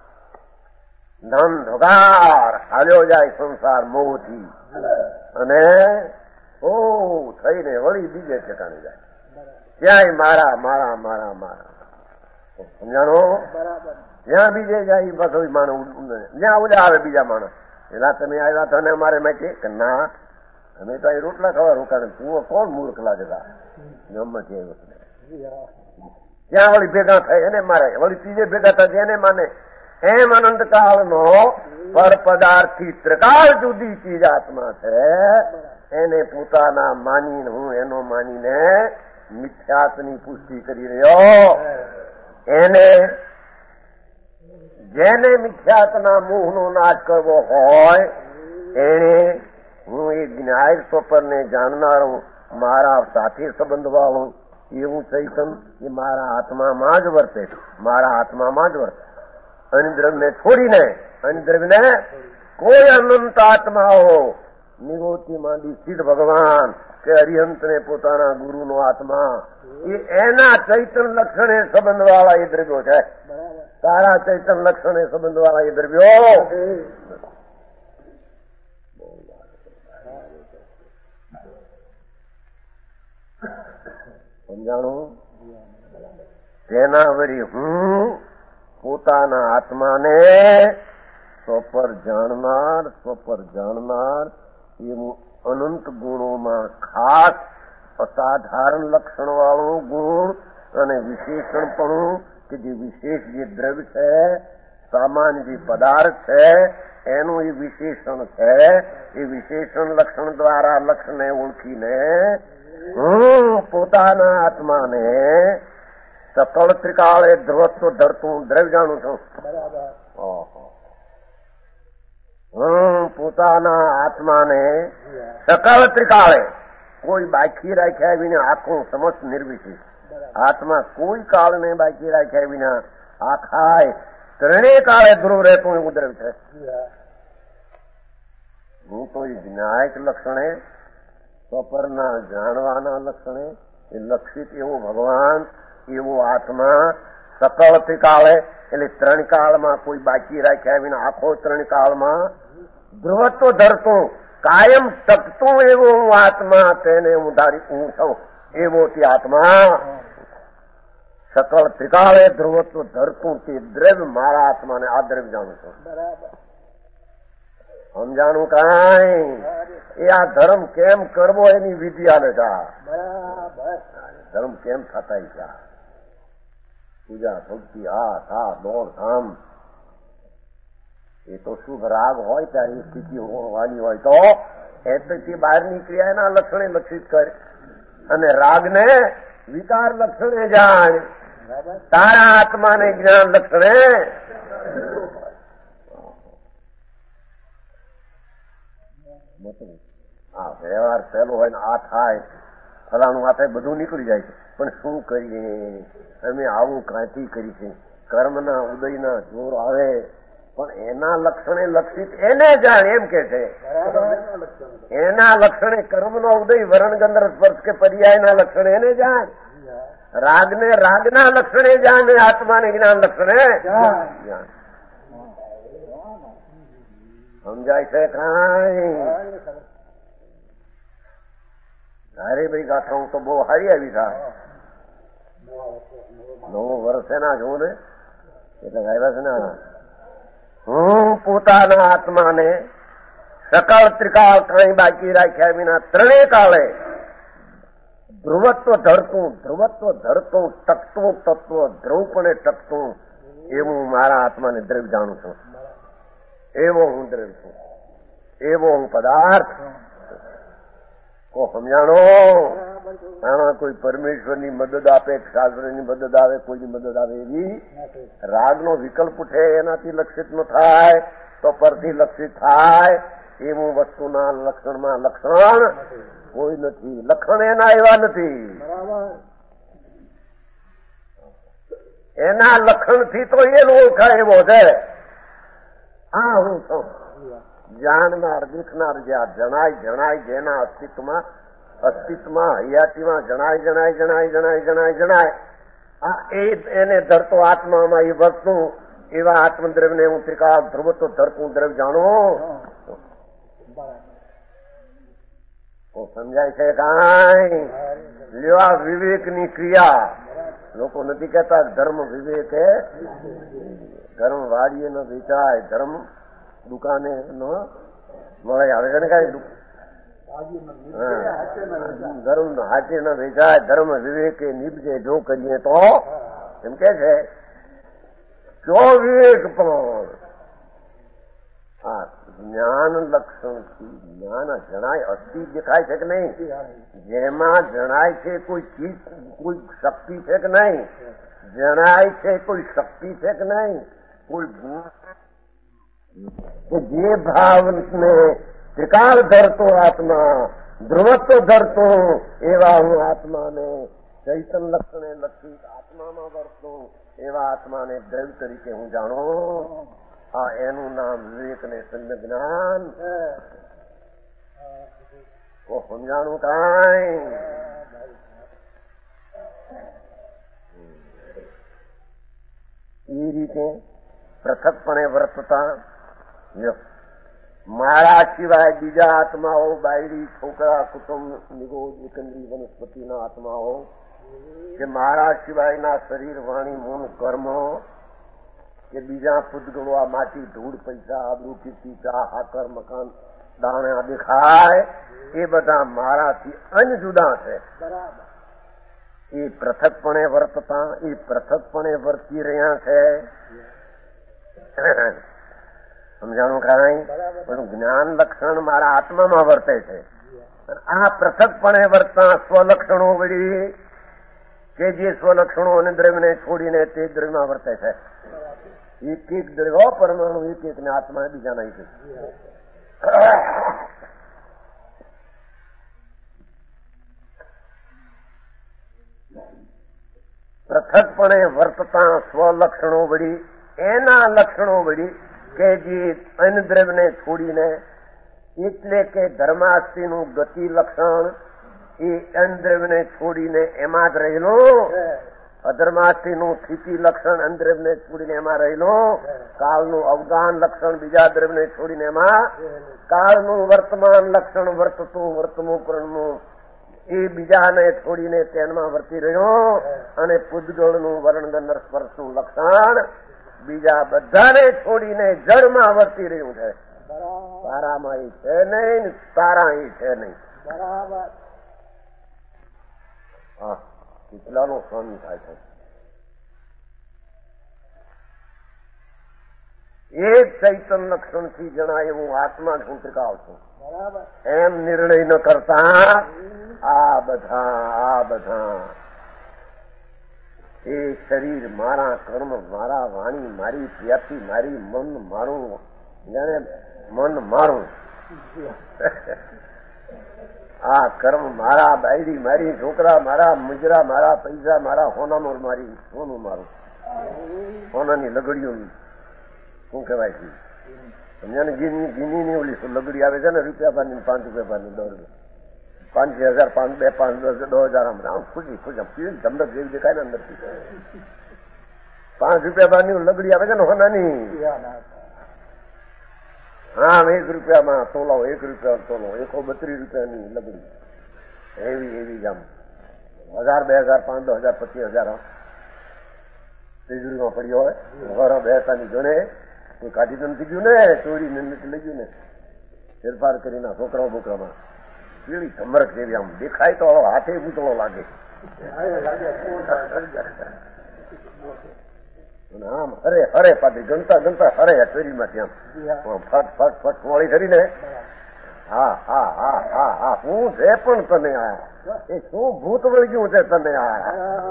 ધન ધોકાર હાલ્યો જાય સંસાર મોહથી, અને ઓ થઈને વળી બીજે ઠેકાણે જાય, ક્યાંય મારા મારા મારા મારા. સમજાણો? જ્યાં બીજે જાય બધો માણસ, જ્યાં ઓલા આવે બીજા માણસ. એલા તમે આવ્યા હતા ને અમારે મેં કે ના, અમે તો અહીં રોટલા ખાવા રોકાણ. તું કોણ મૂર્ખ લાગે? ગમત આવ્યો ત્યાં વળી ભેગા થાય એને મારે, વળી ત્રીજે ભેગા થાય એને માને. એમ અનંતકાળ નો પર પદાર્થી ત્રિકાળ જુદી ચીજ આત્મા છે. એને પોતાના માનીને હું એનો માનીને મિથ્યાત્વની પુષ્ટિ કરી રહ્યો. એને જેને મિથ્યાત્વના મોહનો નાશ કરવો હોય એને હું એ જ્ઞાય સ્વપરને જાણનારું, મારા સાથે સંબંધ વાળું એવું ચૈતન એ મારા આત્મામાં જ વર્તે, મારા આત્મામાં જ વર્તે. અનિદ્રવ્યને છોડીને, અનિદ્રવ્યને કોઈ અનંત આત્માઓ નિવૃત્તિ માંડી સ્થિત ભગવાન કે અરિહંતને પોતાના ગુરુનો આત્મા, એ એના ચૈતન લક્ષણે સંબંધ વાળા એ દ્રવ્યો છે. તારા ચૈતન લક્ષણે સંબંધ વાળા એ દ્રવ્યો સમજાણું? તેના વળી હું પોતાના આત્માને સ્વપર જાણનાર સ્વપર જાણનાર એવું અનંત ગુણોમાં ખાસ અસાધારણ લક્ષણ વાળું ગુણ અને વિશેષણપણું કે જે વિશેષ જે દ્રવ્ય છે, સામાન્ય જે પદાર્થ છે એનું એ વિશેષણ છે. એ વિશેષણ લક્ષણ દ્વારા લક્ષણને ઓળખીને હું પોતાના આત્માને સકળ ત્રિકાળે ધ્રુવત્વ ધરતું દ્રવ્ય જાણું છું. હું પોતાના આત્માને સકળ ત્રિકાળે કોઈ બાકી રાખ્યા વિના આખું સમસ્ત નિર્વિશેષ આત્મા કોઈ કાળને બાકી રાખ્યા વિના આખાય ત્રણેય કાળે ધ્રુવ રહેતું એવું દ્રવ્ય છે. હું તો એ જ્ઞાયક લક્ષણે સ્વપરના જાણવાના લક્ષણે એ લક્ષિત એવો ભગવાન એવો આત્મા સકળ ત્રિકાળે એટલે ત્રણ કાળમાં કોઈ બાકી રાખ્યા વિના આખો ત્રણ કાળમાં ધ્રુવત્વ ધરતું કાયમ ટકતું એવો હું આત્મા તેને હું ધારી હું છું એવો તે આત્મા સકળ ત્રિકાળે ધ્રુવત્વ ધરતું તે દ્રવ્ય મારા આત્માને આ દ્રવ્ય જાણું છું. સમજાણું કાંઈ એ આ ધર્મ કેમ કરવો એની વિધિ આલે છે. ધર્મ કેમ થતા છે? પૂજા ભક્તિ આ થા દોડ ધામ એ તો શુભ રાગ હોય ત્યારે એ સ્થિતિ હોવાની હોય તો એટલે બહારની ક્રિયાના લક્ષણે લક્ષિત કરે અને રાગને વિકાર લક્ષણે જાણ, તારા આત્માને જ્ઞાન લક્ષણે. આ વ્યવહાર સહેલો હોય ને આ થાય ફલાણું આ થાય બધું નીકળી જાય છે, પણ શું કરીએ અમે આવું ક્રાંતિ કરી છે. કર્મના ઉદયના જોર આવે પણ એના લક્ષણે લક્ષિત એને જાણ એમ કે છે. એના લક્ષણે કર્મનો ઉદય વરણ ગંધર સ્પર્શ કે પર્યાયના લક્ષણે એને જાણ, રાગને રાગના લક્ષણે જાણ, આત્માને જ્ઞાન લક્ષણે જાણ. સમજાય છે કાંઈ? અરે ભાઈ ગાથા હું તો બહુ હારી આવી થાય. નવું વર્ષ એના જોઉં ને એટલે આવ્યા છે ને. હું પોતાના આત્માને સકળ ત્રિકાળ કઈ બાકી રાખ્યા વિના ત્રણેય કાળે ધ્રુવત્વ ધરતું ધ્રુવત્વ ધરતું ટકતું તત્વ ધ્રુવપણે ટકતું એવું મારા આત્માને દ્રવ્ય જાણું છું. એવો હું દ્રવ્ય છું, એવો હું પદાર્થ. કો સમજાણો? આમાં કોઈ પરમેશ્વરની મદદ આપે, શાસ્ત્રની મદદ આવે, કોઈની મદદ આવે એવી રાગનો વિકલ્પ ઉઠે એનાથી લક્ષિત ન થાય તો પરથી લક્ષિત થાય એવું વસ્તુના લક્ષણમાં લક્ષણ કોઈ નથી. લક્ષણ એના એવા નથી. એના લક્ષણથી તો એ ઓળખાય એવો છે. હા હું છું જાણનાર દેખનાર જ્યાં જણાય જણાય જેના અસ્તિત્વમાં અસ્તિત્વમાં હયાતીમાં જણાય જણાય જણાય જણાય જણાય જણાય આ એ એને ધરતો આત્મામાં એ વસ્તુ એવા આત્મદ્રવ્યને હું ત્રિકાળ ધ્રુવત્વ ધરતું દ્રવ્ય જાણું. સમજાય છે કાંઈ? લેવા વિવેકની ક્રિયા. લોકો નથી કહેતા ધર્મ વિવેક હે, ધર્મ વાડીએ ન વેચાય, ધર્મ દુકાને ન મળે. આવે છે ને કઈ ધર્મ હાથે ન વેચાય, ધર્મ વિવેકે નિપજે જો કરીએ તો એમ કે છે. જો વિવેક પણ આ જ્ઞાન લક્ષણથી જ્ઞાન જણાય અસ્થિ દેખાય છે કે નહીં? જેમાં જણાય છે કોઈ ચીજ કોઈ શક્તિ છે કે નહીં? જણાય છે કોઈ શક્તિ છે કે નહીં? કોઈ ગુણ કે જે ભાવને ત્રિકાળ ધરતો આત્મા ધ્રુવત્વ ધરતો એવા હું આત્માને ચૈતન લક્ષણે લક્ષિત આત્મામાં વર્તું એવા આત્માને દ્રવ્ય તરીકે હું જાણું. આ એનું નામ વિવેક ને સમ્યક જ્ઞાન. સમજાણું કાંઈ? એ રીતે પૃથકપણે વર્તતા મારા સિવાય બીજા આત્માઓ બાયડી છોકરા કુટુંબ નિગોદ એકંદરી વનસ્પતિના આત્માઓ કે મારા સિવાયના શરીર વાણી મૂન કર્મો કે બીજા પૂતગળો આ માટી ધૂળ પૈસા આબરૂ કીર્તિ ચા હાકર મકાન દાણા દેખાય એ બધા મારાથી અન્ય જુદા છે. એ પૃથકપણે વર્તતા એ પૃથકપણે વર્તી રહ્યા છે. સમજાણું કાંઈ? પણ જ્ઞાન લક્ષણ મારા આત્મામાં વર્તે છે. આ પૃથકપણે વર્તતા સ્વલક્ષણો વળી કે જે સ્વલક્ષણો અને દ્રવ્યને છોડીને તે દ્રવ્યમાં વર્તે છે. એક એક દ્રવ્ય પરમાણુ એક એક ને આત્મા બીજાના એક એક. પૃથકપણે વર્તતા સ્વલક્ષણો વળી એના લક્ષણો વળી કે જે અન્ય દ્રવ્યને છોડીને એટલે કે ધર્માસ્તિનું ગતિ લક્ષણ એ અન્ય દ્રવ્યને છોડીને એમાં જ રહેલું. અધર્માસ્તિનું સ્થિતિ લક્ષણ અન્ય દ્રવ્યને છોડીને એમાં રહેલું. કાળનું અવગાન લક્ષણ બીજા દ્રવ્યને છોડીને એમાં. કાળનું વર્તમાન લક્ષણ વર્તતું વર્તમું કરણનું એ બીજાને છોડીને તેમાં વર્તી રહ્યો. અને પૂતગળનું વર્ણગંધ સ્પર્શનું લક્ષણ બીજા બધાને છોડીને જળમાં વર્તી રહ્યું છે. તારામાં એ છે નહીં, તારા એ છે નહીં. બરાબર. હા, કેટલાનો સહન થાય છે. એક ચૈતન લક્ષણથી જણાય હું આત્મા જ હું ત્રિકાળ છું એમ નિર્ણય ન કરતા આ બધા આ બધા એ શરીર મારા, કર્મ મારા, વાણી મારી, વ્યાપ્તિ મારી, મન મારું, જાણે મન મારું. આ કર્મ મારા, બાયડી મારી, છોકરા મારા, મુજરા મારા, પૈસા મારા, હોનામોર મારી, સોનું મારું, હોનાની લગડીઓ શું કહેવાય છે સમજાને? ગીની ગીની ઓલી લગડી આવે છે ને, રૂપિયા પાની, પાંચ રૂપિયા પાની, દસ પાંચ હજાર પાંચ બે પાંચ દસ દસ હજાર આમ ખુશી ખુશી પીએ ધમધક જેવી દેખાય ને અંદરથી. પાંચ રૂપિયા પાની લગડી આવે છે ને હોનાની. હા, એક રૂપિયામાં તોલો, એક રૂપિયા તોલો, એકસો બત્રીસ રૂપિયાની લગડી એવી એવી આમ હજાર બે હજાર પાંચ દસ હજાર પચીસ હજાર ત્રીજુરીમાં પડ્યો હોય. વર બેસાની જોડે કોઈ કાઢી નથી ગયું ને, ચોરી નથી લઈ ગયું ને, ફેરફાર કરીને છોકરાઓ બોકરામાં પીળી ધમરક જેવી આમ દેખાય તો હાથે પૂતળો લાગે. આમ હરે હરે પાછી ગણતા ગણતા હરે ચોરીમાં ત્યાં ફટ ફટ ફટ વાળી કરીને હા હા હા હા હા શું છે પણ તને આ એ શું ભૂત વળગ્યું છે તને આ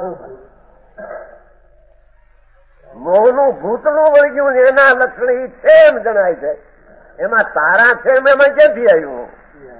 મોહનું ભૂતળું વળગ્યું એના લક્ષણ એ છે એમ જણાય છે. એમાં તારા છે એમ એમાં ક્યાંથી આવ્યું?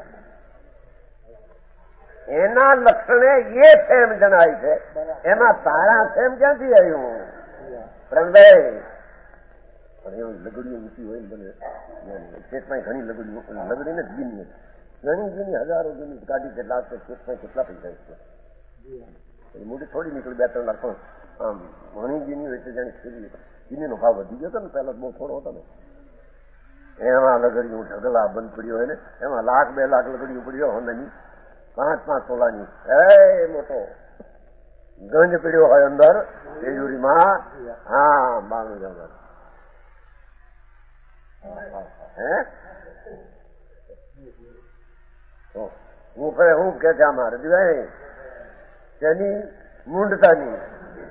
એના લક્ષણે એ છે એમ જણાય છે, એમાં તારા છે એમ ક્યાંથી આવ્યું? પ્રણભાઈ પણ એવું લગડીઓ ઊંચી હોય ને બને ખેતમાં ઘણી લગડીઓ લગડીને જ ગીની ઘણી ગીની હજારો ગીની ગાડી કે લાખ ખેતમાં કેટલા પૈસા છે મોટી થોડી નીકળી બે ત્રણ લાખ પણ આમ ઘણી ગીની હોય છે જાણે ખેલી ગીનીનો ભાવ વધી ગયો હતો ને પહેલા બહુ થોડો હતો ને એમાં લગડીઓ ઢગલા બંધ પડ્યો હોય ને એમાં લાખ બે લાખ લગડીઓ પડ્યો હોનાની પાંચ પાંચ તોલાની એ મોટો ગંજ પીડ્યો હોય અંદર તેજુરીમાં. હા, બાણું જબર હે હું કહે હું કે છે અમારે દિવાય તેની મૂંડતાની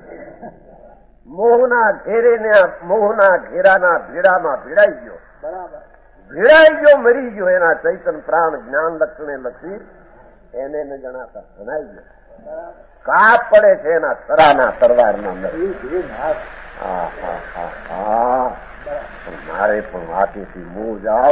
મોહના ઘેરે ને મોહના ઘેરાના ભીડામાં ભીડાઈ ગયો. બરાબર. ભીડાઈ ગયો, મરી ગયો. એના ચૈતન પ્રાણ જ્ઞાન લક્ષણે લક્ષી એને ન જણાતા ભણાઈ ગયો. કાપ પડે છે એના સરાના તરવારના અંદર. હા હા હા હા મારે પણ વાતીથી મું જાવ.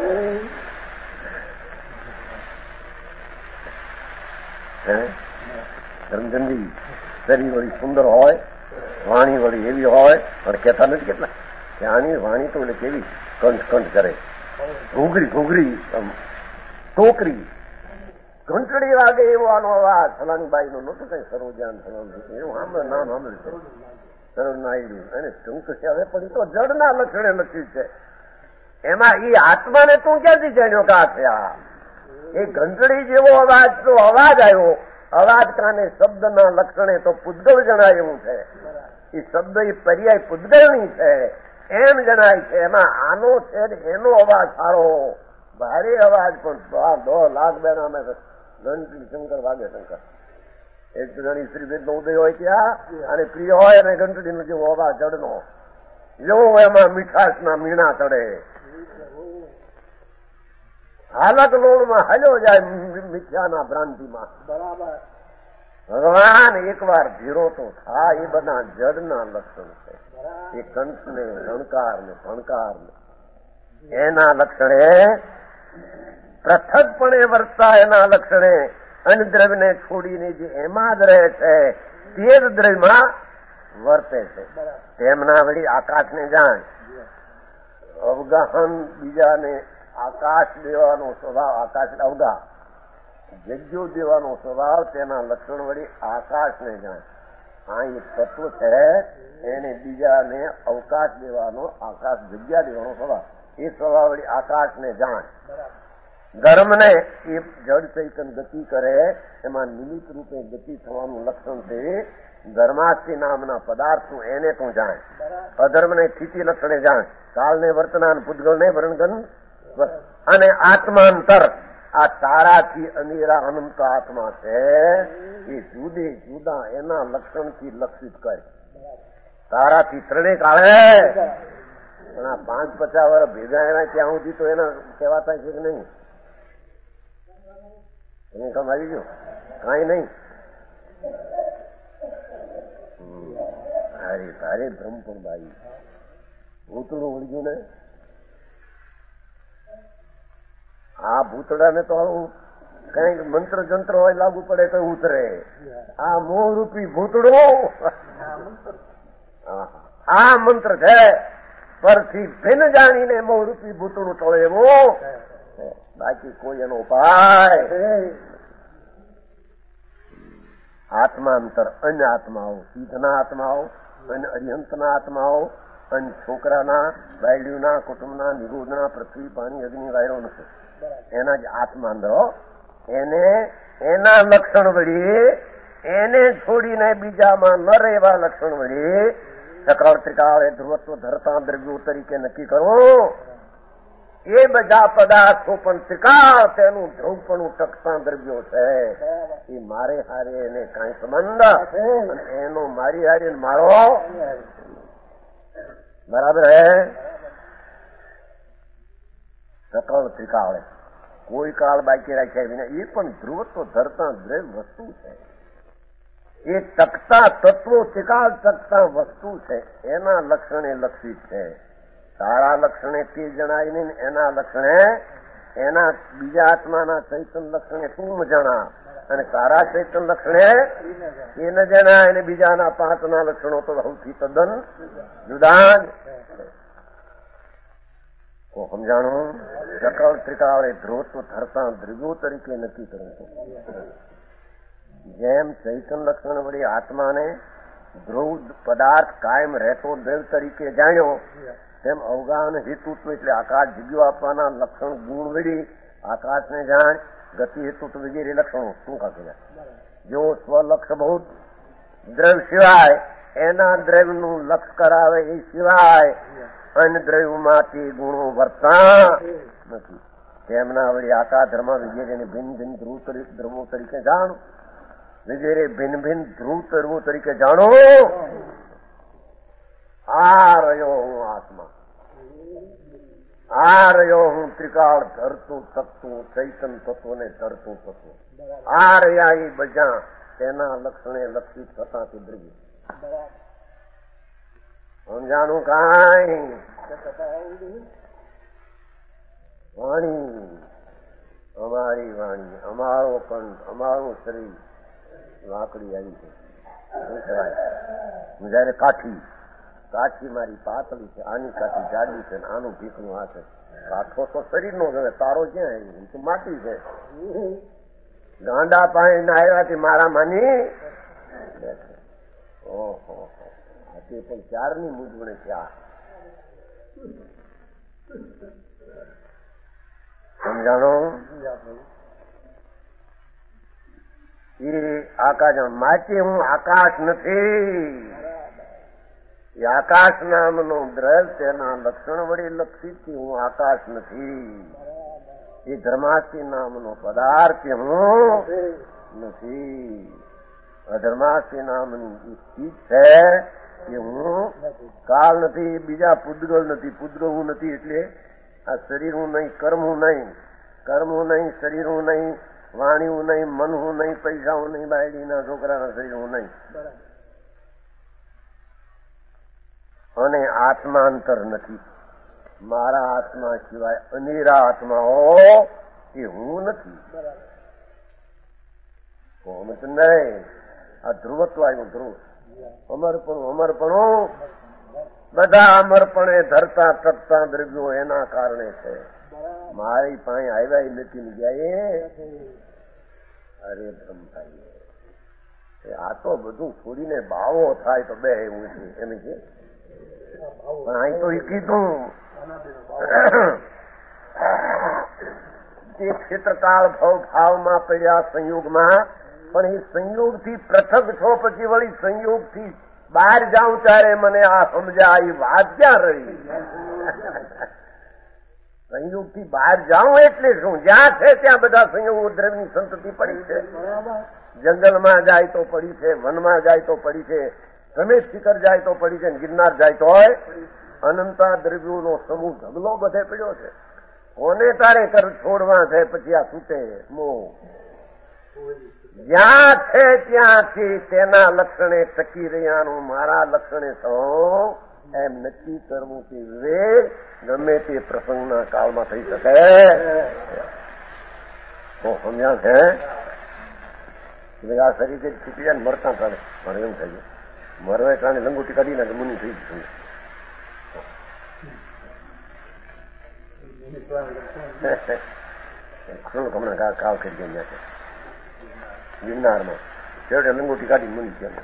ધર્મચંદી શરીર વળી સુંદર હોય, વાણી વળી એવી હોય, પણ કહેતા નથી કેટલા કે આની વાણી તો એટલે કેવી કંઠ કંઠ કરે, ઘૂઘરી ઘૂઘરી ટોકરી ઘંટડી વાગે એવો આનો અવાજ ફલાણી બાઈ નો નહોતું કઈ સરોજાન એવું સાંભળે નામ સાંભળ્યું છે સરોજ નાયડુ એને ટૂંક છે. હવે પણ તો જડના લક્ષણે લખ્યું છે. એમાં એ આત્માને તું ક્યાંથી જાણ્યો કે આ છે આ? એ ઘંટડી જેવો અવાજ તો અવાજ આવ્યો અવાજ કાને શબ્દના લક્ષણે તો પૂતગલ જણાય એવું છે. એ શબ્દ એ પર્યાય પૂતગલની છે એમ જણાય છે. એમાં આનો છે એનો અવાજ સારો ભારે અવાજ પણ દો લાખ બેન અમે ઘંટડી શંકર વાગે શંકર એક જણી શ્રીભેદ નો ઉદય હોય ત્યાં અને પ્રિય હોય અને ઘંટડીનો જેવો અવાજ જડનો જેવો એમાં મીઠાશના મીણા ચડે. હાલક લોણમાં હાલ્યો જાય મિથ્યાના ભ્રાંતિમાં. બરાબર. ભગવાન એકવાર ધીરો તો થાય એ બધા જડના લક્ષણ છે. એ કંઠને રણકાર ને ભણકાર ને એના લક્ષણે પૃથકપણે વર્તા એના લક્ષણે અન્નદ્રવ્યને છોડીને જે એમાં જ રહે છે તે જ દ્રવ્યમાં વર્તે છે. તેમના વળી આકાશને જાણ અવગાહન બીજાને આકાશ દેવાનો સ્વભાવ આકાશ અવગા જગ્યો દેવાનો સ્વભાવ તેના લક્ષણ વળી આકાશને જાણ. આ એક તત્વ છે એને બીજાને અવકાશ દેવાનો આકાશ જગ્યા દેવાનો સ્વભાવ એ સ્વભાવ વળી આકાશને જાણ. ધર્મને એ જડ ચૈતન ગતિ કરે એમાં નિમિત્ત રૂપે ગતિ થવાનું લક્ષણ છે. ધર્માસ્તિ નામના પદાર્થનું એને તું જાણ. અધર્મને સ્થિતિ લક્ષણે જાણ. કાળને વર્તમાન પૂતગલને વર્ણગન અને આત્માંતર આ તારાથી અનેરા અનંત આત્મા છે એ જુદે જુદા એના લક્ષણથી લક્ષિત કરે. તારાથી ત્રણેય કાળે પણ આ પાંચ પચાસ વર્ષ ભેગા એના ત્યાં સુધી તો એના કહેવાતા છે કે નહીં? એને કામ આવી ગયો કઈ નહીં. તારે તારે ભ્રમ પણ બાઈ ભૂતળું વળગ્યું ને આ ભૂતળાને તો કઈક મંત્ર જંત્ર હોય લાગુ પડે તો ઉતરે. આ મોહ રૂપી ભૂતળું આ મંત્ર છે. પરથી ભિન્ન જાણીને મોહ રૂપી ભૂતળું ટળે એવું બાકી કોઈ એનો ઉપાય. આત્માંતર અન્ય આત્માઓ સીધના આત્માઓ અને અરિહંતના આત્માઓ અને છોકરાના બાયડીના કુટુંબના નિગોદના પૃથ્વી પાણી અગ્નિ વાયરો નથી એના જ આત્માંદરો એને એના લક્ષણ વળી એને છોડીને બીજામાં ન રહેવા લક્ષણ વળી સકાળ ત્રિકાળે ધ્રુવત્વ ધરતા દ્રવ્યો તરીકે નક્કી કરવું. એ બધા પદાર્થો પણ ત્રિકાળ તેનું ધ્રુવપણું ટકતા દ્રવ્યો છે. એ મારે હારે એને કઈ સંબંધ અને એનો મારી હારે મારો બરાબર હે. સકાળ ત્રિકાળે કોઈ કાળ બાકી રાખ્યા વિના એ પણ ધ્રુવત્વ ધરતા દ્રવ્ય વસ્તુ છે. એ ટકતા તત્વો ત્રિકાળ ટકતા વસ્તુ છે એના લક્ષણે લક્ષિત છે. તારા લક્ષણે તે જણાય નહીં એના લક્ષણે એના બીજા આત્માના ચૈતન લક્ષણે તું જણા અને તારા ચૈતન લક્ષણે એ ન જણાય અને બીજાના પાંચના લક્ષણો તો સૌથી તદ્દન જુદા જ. સમજાણું? સકળ ત્રિકાળે ધ્રુવત્વ ધરતા દ્રવ્યો તરીકે નક્કી કરું છું. જેમ ચૈતન લક્ષણ વળી આત્માને ધ્રુવ પદાર્થ કાયમ રહેતો દ્રવ તરીકે જાણ્યો તેમ અવગાહન હેતુત્વ એટલે આકાશ જગ્યો આપવાના લક્ષણ ગુણ વળી આકાશને જાણ ગતિ હેતુત્વ વગેરે લક્ષણો શું કાપી જો સ્વલક્ષ બહુ દ્રવ સિવાય એના દ્રવ્યનું લક્ષ કરાવે એ સિવાય અન્ય દ્રવ્યમાંથી ગુણો વર્તા નથી. તેમના વળી આકાશ ધર્મ વગેરે ભિન્ન ભિન્ન ધ્રુવ દ્રવો તરીકે જાણો વગેરે ભિન્ન ભિન્ન ધ્રુવ ધર્વો તરીકે જાણો. આ રહ્યો હું આત્મા, આ રહ્યો હું ત્રિકાળ ધરતું તત્વું ચૈતન તત્વને ધરતું તત્વ. આ રહ્યા એ બધા તેના લક્ષણે લક્ષિત થતા તે દ્રવ્ય સમજાનું કાંઈ. વાણી અમારી વાણી અમારો કંઠ અમારું શરીર લાકડી આવી છે શું કહેવાય જયારે કાઠી કાઠી મારી પાતળી છે આની કાઠી જાડી છે આનું ભીખનું આ છે. કાઠો તો શરીર નો જ તારો ક્યાં આવી તો માટી છે. ગાંડા પાણી આવ્યાથી મારા માની ઓહો તે પણ ચારની મૂંઝવણે છે. આ સમજાણો? એ આકાશ માટી હું આકાશ નથી. એ આકાશ નામનો દ્રવ્ય તેના લક્ષણ વડે લક્ષિત હું આકાશ નથી. એ ધર્માસ્તી નામનો પદાર્થ હું નથી. અધર્માસ્તી નામની ચીજ છે એ હું કાળ નથી, બીજા પૂદગલ નથી. પૂદગલ હું નથી એટલે આ શરીર હું નહીં, કર્મ હું નહીં, કર્મ હું નહીં, શરીર હું નહીં, વાણી હું નહીં, મન હું નહીં, પૈસા હું નહીં, બાયડીના છોકરાના શરીર હું નહીં. અને આત્માંતર નથી. મારા આત્મા સિવાય અનેરા આત્માઓ એ હું નથી. કોમ જ નહીં. આ ધ્રુવત્વ આવ્યું. ધ્રુવ અમરપણું અમરપણું બધા અમરપણે ધરતા તરતા દ્રવ્યો એના કારણે છે. મારી પાસે આવ્યા નથી ને ગયા. અરે બ્રહ્મભાઈ આ તો બધું છોડીને બાવો થાય તો બે એવું છે એમ છે. પણ અહીં તો એ કીધું જે ક્ષેત્રકાળ ભવ ભાવમાં પડ્યા સંયોગમાં, પણ એ સંયોગથી પૃથક છો પછી વળી સંયોગથી બહાર જાઉં ત્યારે મને આ સમજાય એ વાત ક્યાં રહી? સંયોગથી બહાર જાઉં એટલે શું? જ્યાં છે ત્યાં બધા સંયોગ દ્રવ્યની સંતતિ પડી છે. જંગલમાં જાય તો પડી છે, વનમાં જાય તો પડી છે, ગમે શિખર જાય તો પડી છે, ગિરનાર જાય તો હોય. અનંતા દ્રવ્યોનો સમૂહ ઢગલો બધે પડ્યો છે. કોને તારે કર છોડવા છે પછી આ છૂટે મોહ? જ્યાં છે ત્યાંથી તેના લક્ષણે ટકી રહ્યાનું મારા લક્ષણે સૌ એમ નક્કી કરવું કે વિવેક ગમે તે પ્રસંગના કાળમાં થઈ શકે. તો સમજ્યા છે આ શરીર છૂટી જાય ને મરતા તાણે મને એમ થઈ ગયું. મરવે તાણે લંગોટી કાઢીને મુનિ થઈ ગયું. હમણાં કાવ કરી ગયા છે ગિરનારમાં. છેવટે લંગોટી કાઢી મુનિ થયા.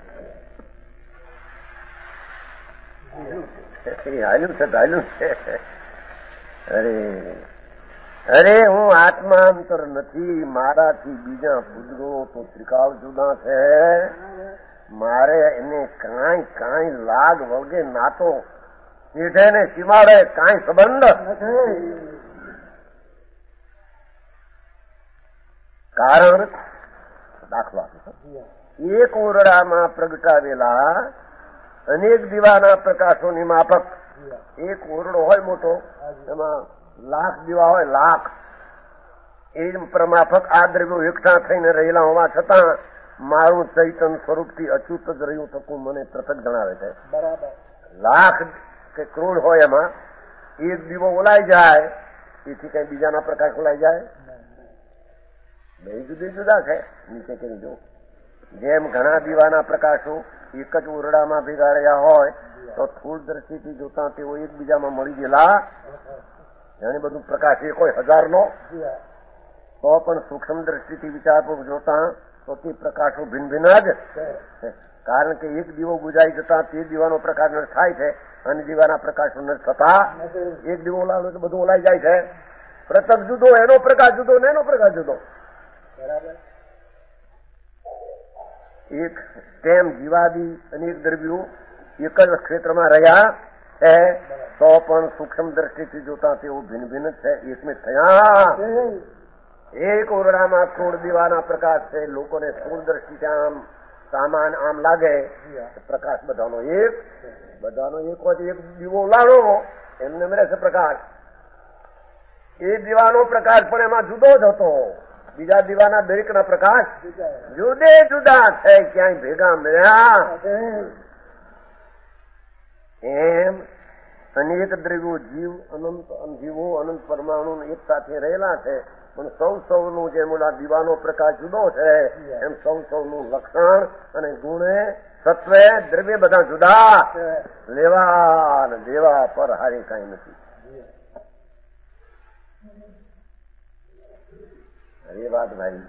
હાલ્યું છે હાલ્યું છે. અરે અરે હું આત્માંતર નથી. મારાથી બીજા પૂજગુણો તો ત્રિકાળ જુદા છે. મારે એને કાંઈ કાંઈ લાગ વળગે નાતો પીઠે ને સીમાડે કાંઈ સંબંધ. કારણ દાખલા એક ઓરડામાં પ્રગટાવેલા અનેક દીવાના પ્રકાશોની માફક એક ઓરડો હોય મોટો, એમાં લાખ દીવા હોય, લાખ. એ પ્રમાફક આ દ્રવ્યો એકઠા થઈને રહેલા હોવા છતાં મારું ચૈતન સ્વરૂપથી અચ્યુત જ રહ્યું થતું મને પૃથક જણાવે છે. લાખ કે કરોડ હોય એમાં એક દીવો ઓલાઈ જાય એથી કઈ બીજાના પ્રકાશ ઓલાઈ જાય? બે જુદી જુદા છે. નીચે કરી જો જેમ ઘણા દીવાના પ્રકાશો એક જ ઓરડામાં ભેગા રહ્યા હોય તો સ્થૂળ દ્રષ્ટિથી જોતા તેઓ એકબીજામાં મળી ગયેલા. જાણે બધું પ્રકાશ એક હોય હજારનો, તો પણ સૂક્ષ્મ દ્રષ્ટિથી વિચારપૂર્વક જોતા તો તે પ્રકાશો ભિન્ન ભિન્ન જ. કારણ કે એક દીવો બુજાઈ જતા તે દીવાનો પ્રકાશ નષ્ટ થાય છે અને દીવાના પ્રકાશો નષ્ટ થતા એક દીવો ઓલાવે તો બધું ઓલાઈ જાય છે. પૃથક જુદો, એનો પ્રકાશ જુદો ને એનો પ્રકાશ જુદો. એક તેમ જીવાદી અનેક દ્રવ્યો એક જ ક્ષેત્રમાં રહ્યા છે તો પણ સૂક્ષ્મ દ્રષ્ટિથી જોતા તેઓ ભિન્ન ભિન્ન છે. એકમે થયા એક ઓરડામાં કરોડ દીવાના પ્રકાશ છે. લોકોને સ્થૂળ દ્રષ્ટિથી આમ સામાન આમ લાગે પ્રકાશ બધાનો એક, બધાનો એક હોય. એક દીવો લાણો એમને મળે છે પ્રકાશ. એ દીવાનો પ્રકાશ પણ એમાં જુદો જ હતો. બીજા દીવાના દરેકના પ્રકાશ જુદે જુદા છે, ક્યાંય ભેગા મળ્યા. એમ અનેક દ્રવ્યો જીવ અનંત જીવો અનંત પરમાણુ એક સાથે રહેલા છે, પણ સૌ સૌનું જેમ ઓલા દીવાનો પ્રકાશ જુદો છે એમ સૌ સૌનું લક્ષણ અને ગુણે સત્વે દ્રવ્ય બધા જુદા. લેવા ને દેવા પર હારે કઈ નથી. એ વાત ભાઈ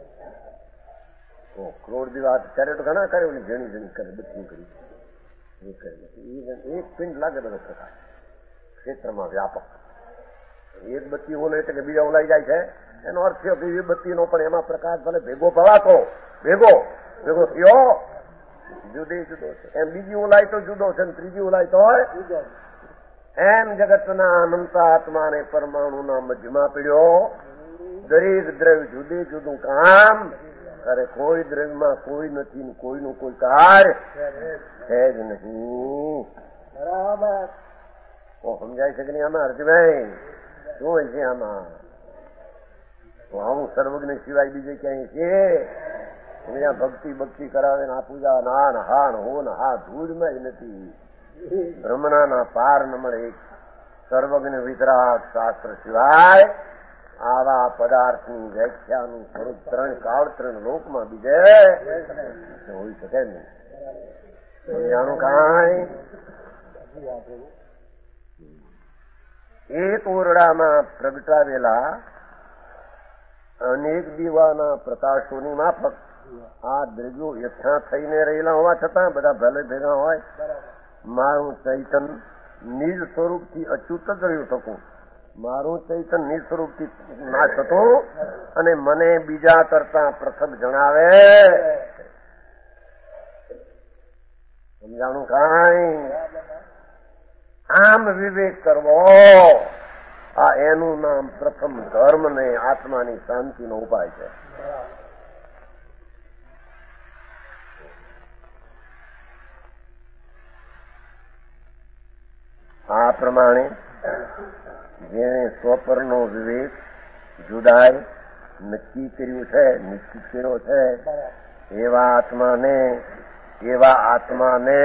કરોડ દીવા અત્યારે તો ઘણા કરે, જણી જણી કરે, બધી કરી એ કરી એક પિંડ લાગે બધો પ્રકાશ ક્ષેત્રમાં વ્યાપક. એક બત્તી ઓલે એટલે કે બીજા ઓલાઈ જાય છે. એનો અર્થ થયો દીવીબત્તીનો પણ એમાં પ્રકાશ ભલે ભેગો ભવાતો ભેગો ભેગો થયો જુદી જુદો છે. એમ બીજી ઉલાય તો જુદો છે ને ત્રીજી ઉલાય તો હોય એમ જગતના અનંતા આત્માને પરમાણુના મધ્યમાં પીડ્યો. દરેક દ્રવ્ય જુદે જુદું કામ કરે. કોઈ દ્રવ્યમાં કોઈ નથી ને કોઈનું કોઈ કાર્ય છે જ નહીં. બરાબર સમજાય છે કે નહીં? આમાં અર્જુભાઈ શું હોય છે આમાં? આવું સર્વજ્ઞ સિવાય બીજે ક્યાંય છે? અહીંયા ભક્તિ ભક્તિ કરાવે ને આ પૂજા ના ને હા ને હો ને હા ધૂળમાં નથી. બ્રહ્મણાના પાર નંબર એક સર્વજ્ઞ વિતરાગ શાસ્ત્ર સિવાય આવા પદાર્થની વ્યાખ્યાનું સ્વરૂપ ત્રણ કાળ ત્રણ લોકમાં બીજે હોઈ શકે નહીં. સમજાણું કાંઈ? એક ઓરડામાં પ્રગટાવેલા અનેક દીવાના પ્રકાશોની માફક આ દ્રવ્યો એકઠા થઈને રહેલા હોવા છતાં બધા ભલે ભેગા હોય. મારું ચૈતન નિજ સ્વરૂપથી અચ્યુત જ રહ્યું શકું. મારું ચૈતન નિજ સ્વરૂપથી ના થતું અને મને બીજા કરતા પૃથક જણાવે. સમજાણું કાંઈ? આમ વિવેક કરવો આ એનું નામ પ્રથમ ધર્મ ને આત્માની શાંતિનો ઉપાય છે. આ પ્રમાણે જેણે સ્વપરનો વિવેક જુદાઈ નક્કી કર્યું છે નિશ્ચિત કર્યો છે એવા આત્માને એવા આત્માને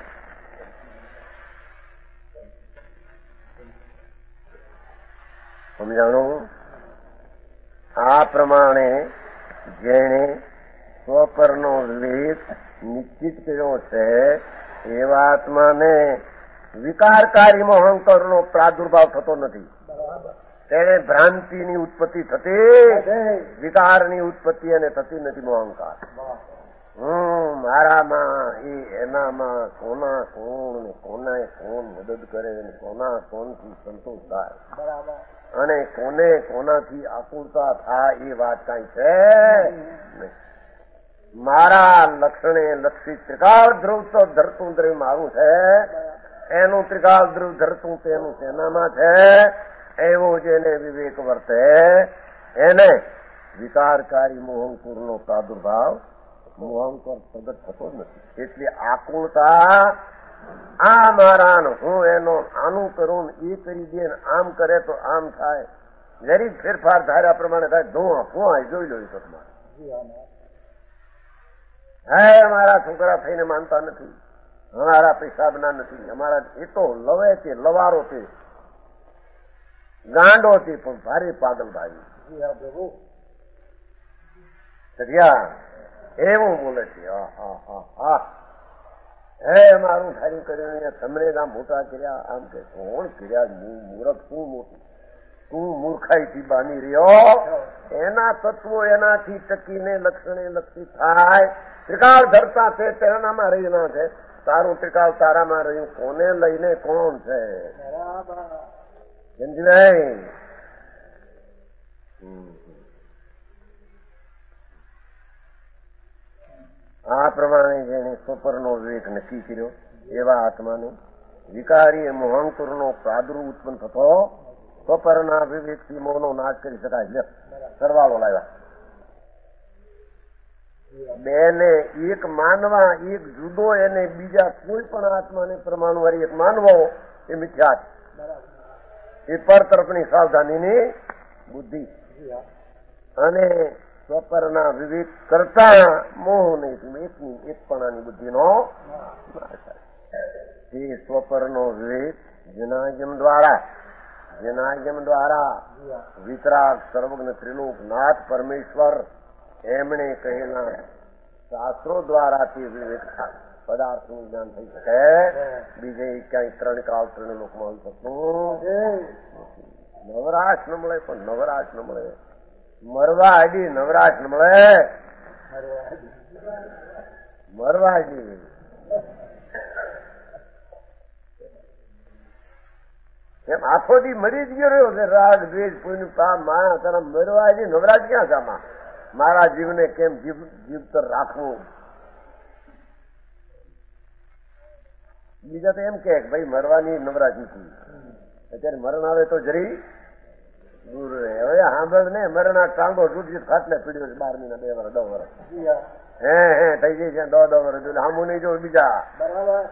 સમજાણું? આ પ્રમાણે જેણે સ્વપરનો વિવેક નિશ્ચિત કર્યો છે એવા આત્માને વિકારકારી મોહંકરનો પ્રાદુર્ભાવ થતો નથી. તેને ભ્રાંતિની ઉત્પત્તિ થતી, વિકારની ઉત્પત્તિ એને થતી નથી. મોહંકાર હું મારામાં એ એનામાં કોના કોણ ને કોના કોણ મદદ કરે ને કોના કોણથી સંતોષ થાય અને કોને કોનાથી આકુળતા થાય એ વાત કઈ છે નહીં. મારા લક્ષણે લક્ષિત ત્રિકાળ ધ્રુવ તો ધરતું દ્રવ્ય મારું છે. એનું ત્રિકાળ ધ્રુવ ધરતું તેનું સેનામાં છે. એવો જેને વિવેક વર્તે એને વિકારકારી મોહંકુરનો પ્રાદુર્ભાવ મોહંકર પ્રગટ થતો નથી. એટલે આકુળતા આ મારા હું એનો આનું કરું એ કરી દે આમ કરે તો આમ થાય. જરીક ફેરફાર ધાર્યા પ્રમાણે થાય. ધુઆ ફુઆ જોઈ લો તમારે. હે અમારા છોકરા થઈને માનતા નથી, અમારા પેશાબના નથી, અમારા એ તો લવે છે, લવારો છે, ગાંડો છે, પણ ભારે પાગલ ભાઈ એવું બોલે છે. હે મારું સારું કર્યું તમને આમ મોટા કર્યા. આમ કે કોણ કર્યા? મૂર્ખ તું મોટું, તું મૂર્ખાઈથી બાની રહ્યો. એના તત્વો એનાથી ટકીને લક્ષણે લક્ષી થાય. ત્રિકાળ ધરતા છે તેનામાં રહેલા છે. તારું ત્રિકાળ તારામાં રહ્યું. કોને લઈને કોણ છે? સમજાય? આ પ્રમાણે જેને સ્વપરનો વિવેક નક્કી કર્યો એવા આત્માને વિકારી મોહંકુરનો પ્રાદુર્ભાવ ઉત્પન્ન થતો સ્વપરના વિવેકથી મોહનો નાશ કરી શકાય. લે સરવાળો લાવ્યા. બેને એક માનવા, એક જુદો એને બીજા કોઈ પણ આત્માને પરમાણુ વાળી એક માનવો એ મિથ્યા છે. એ પર તરફની સાવધાનીની બુદ્ધિ અને સ્વપરના વિવેક કરતા મોહ નહીં એકની એકપણાની બુદ્ધિનો એ સ્વપરનો વિવેક જનાગમ દ્વારા જનાગમ દ્વારા વિતરાગ સર્વજ્ઞ ત્રિલોક નાથ પરમેશ્વર એમણે કહેલા શાસ્ત્રો દ્વારા તે વિવેક પદાર્થનું જ્ઞાન થઈ શકે. બીજે ક્યાંય ત્રણ કાળ ત્રણ લોકમાં હોઈ શકતું. નવરાશ ન મળે, પણ નવરાશ ન મળે. મરવા આડી નવરાશ ન મળે. મરવા આડી એમ આખો દી મરી જ ગયો રહ્યો છે. રાગ દ્વેષ પુણ્ય પાપ માયા તારા મરવા છે. નવરાજ ક્યાં છે આમાં? મારા જીવને કેમ જીવ જીવતર રાખવું? બીજા તો એમ કે ભાઈ મરવાની નવરાજ નથી. અત્યારે મરણ આવે તો જરી દૂર રહે. હવે સાંભળ ને, મરણા ટાંગો તૂટી ખાટલે પીડ્યો છે બાર મહિના બે વર્ષ દસ વર્ષ હે હે થઈ જાય છે. દો દો વર્ષ સામું નહીં જો બીજા બરાબર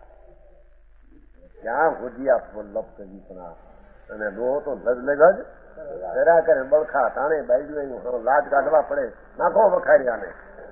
ક્યાં ભૂજિયા લપ કરી પણ અને ડોહો તો લગ લગ જ જરા કરે બળખા તાણે બાઈડું લાજ કાઢવા પડે. નાખો વખાડ્યાને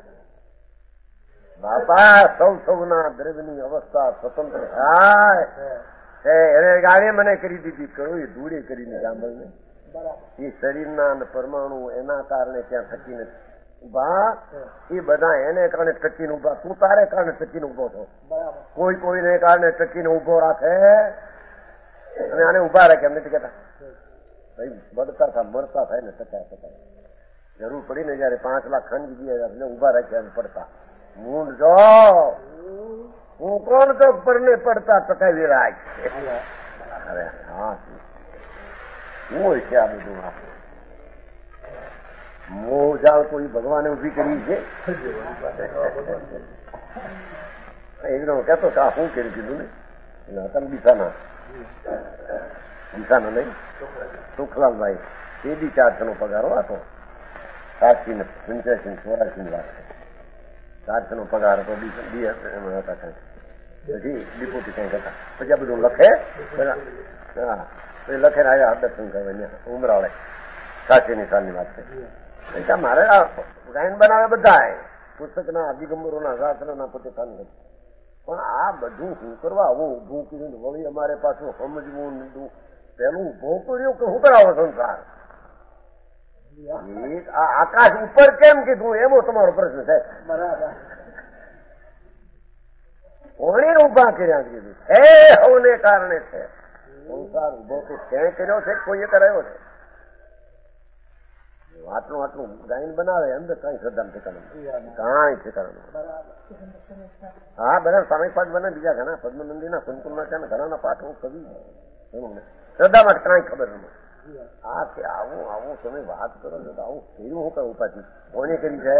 બાપા સૌ સૌના દ્રવ્યની અવસ્થા સ્વતંત્ર થાય. એને ગાડી મને કરી દીધી કયું એ ધૂળે કરીને જાંબલને એ શરીરના અને પરમાણુ એના કારણે ત્યાં ટકીને ઉભા. એ બધા એને કારણે ટકીને ઉભા. તું તારે કારણે ટકીને ઉભો છો. કોઈ કોઈને કારણે ટકીને ઉભો રાખે અને આને ઉભા રાખે. એમ નથી કહેતા ભાઈ બળતા થાય મરતા થાય ને ટકાય ટકાય. જરૂર પડી ને જયારે પાંચ લાખ ખંડ ગયા ઉભા રાખ્યા પડતા મૂંડ જો હું કોણ તો પરને પડતા ટકાવી રાખ. અરે હા હું છે આ બધું મોહ જાળ કોઈ ભગવાને ઉભી કરી છે. એકદમ કહેતો કે આ શું કરી કીધું ને હતા ને દિશાના દિશાના નહીં સુખલાલભાઈ એ બી ચારસો નો પગાર હતો. સાતસી ને પંચ્યાસી ચોરાસી લાખ ચારસો નો પગાર હતો. બી એમાં હતા કઈ પછી ડિપોટી કઈક હતા. પછી આ બધું લખે હા પછી લખે ને આવ્યા દર્શન કરવા ઉમરાળે સાતસી ની સાલની વાત છે. મારે આ ગાયન બનાવે બધા પુસ્તકના દિગંબરોના શાસ્ત્રના પોતે કાન પણ આ બધું શું કરવા આવું ઉભું કર્યું વળી અમારે પાછું સમજવું નીકળવું પેલું ઉભું કર્યું કે શું કરાવો સંસાર? આ આકાશ ઉપર કેમ કીધું એવો તમારો પ્રશ્ન છે. બરાબર કોણે ઉભા કર્યા કીધું હે હવને કારણે છે. સંસાર ઉભો તો ક્યાંય કર્યો છે કોઈએ કરાયો છે? આટલું આટલું ગાયન બનાવે અંદર કઈ શ્રદ્ધા ઠેકાણું કઈ ઠેકાણું. હા બધા સામયિક પાઠ બને બીજા ઘણા પદ્મનંદી ના સંકુલના છે ઘણા પાઠ હું કવિ શ્રદ્ધા માટે કઈ ખબર નથી. આ કે આવું આવું તમે વાત કરો છો આવું કર્યું હું કઈ ઉપાધિ કોને કરી છે?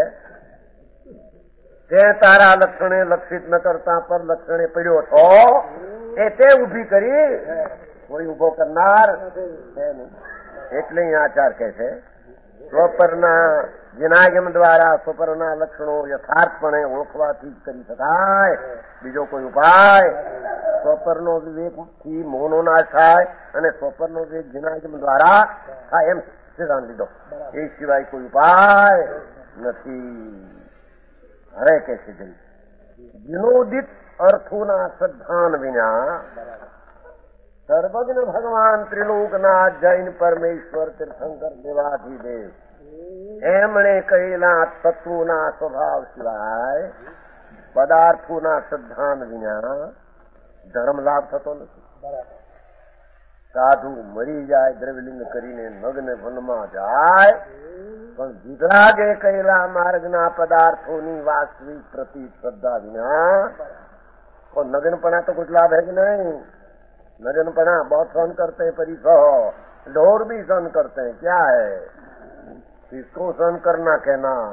તે તારા લક્ષણે લક્ષિત ન કરતા પર લક્ષણે પડ્યો છો એ તે ઉભી કરી કોઈ ઉભો કરનાર છે નહીં. એટલે આચાર કહે છે સ્વપરના જનાગમ દ્વારા સ્વપરના લક્ષણો યથાર્થપણે ઓળખવાથી જ કરી શકાય. બીજો કોઈ ઉપાય સ્વપરનો વિવેકથી મોહનો નાશ થાય અને સ્વપરનો વિવેક જનાગમ દ્વારા થાય એમ સિદ્ધાંત લીધો. એ સિવાય કોઈ ઉપાય નથી. હરે કે છે જઈ વિનોદિત અર્થોના શ્રદ્ધાન વિના સર્વજ્ઞ ભગવાન ત્રિલોકનાથ જૈન પરમેશ્વર તીર્થંકર દેવાધિદેવ એમણે કહેલા તત્વોના સ્વભાવ સિવાય પદાર્થોના શ્રદ્ધાન વિના ધર્મ લાભ થતો નથી. સાધુ મરી જાય દ્રવ્યલિંગ કરીને નગ્ન વનમાં જાય પણ વિતરાગે કહેલા માર્ગના પદાર્થોની વાસ્તવિક પ્રતિ શ્રદ્ધા વિના નગ્નપણા તો कुछ लाभ है कि नहीं? नगनपना बहुत सहन करते हैं परिसर ढोर भी सहन करते हैं. क्या है इसको सहन करना कहना?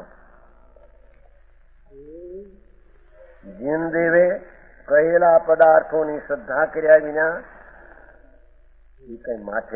જીન દેવે કહેલા પદાર્થોની શ્રદ્ધા કર્યા વિના એ કઈ માથે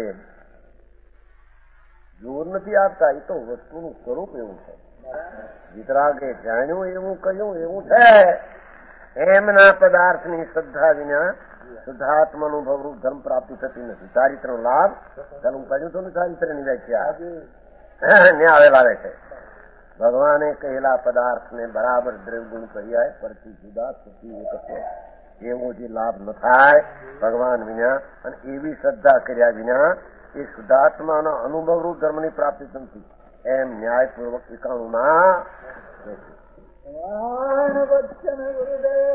જોર નથી આપતા. એ તો વસ્તુનું સ્વરૂપ એવું છે. વિતરાગે જાણ્યું એવું કહ્યું એવું છે. એમના પદાર્થની શ્રદ્ધા વિના શુદ્ધાત્માનું ભવરૂપ ધર્મ પ્રાપ્તિ થતી નથી. ચારિત્રનો લાભ હું કહ્યું છું ને ચારિત્રની વ્યાખ્યા ન્યાય લાવે છે. ભગવાને કહેલા પદાર્થને બરાબર દ્રવ્યગુણ કર્યા પરથી જુદા થતી એકત્વ એવો જે લાભ ન થાય ભગવાન વિના અને એવી શ્રદ્ધા કર્યા વિના એ શુદ્ધાત્માના અનુભવરૂપ ધર્મની પ્રાપ્તિ નથી એમ ન્યાયપૂર્વક એકાણું ના વચન ગુરુદેવ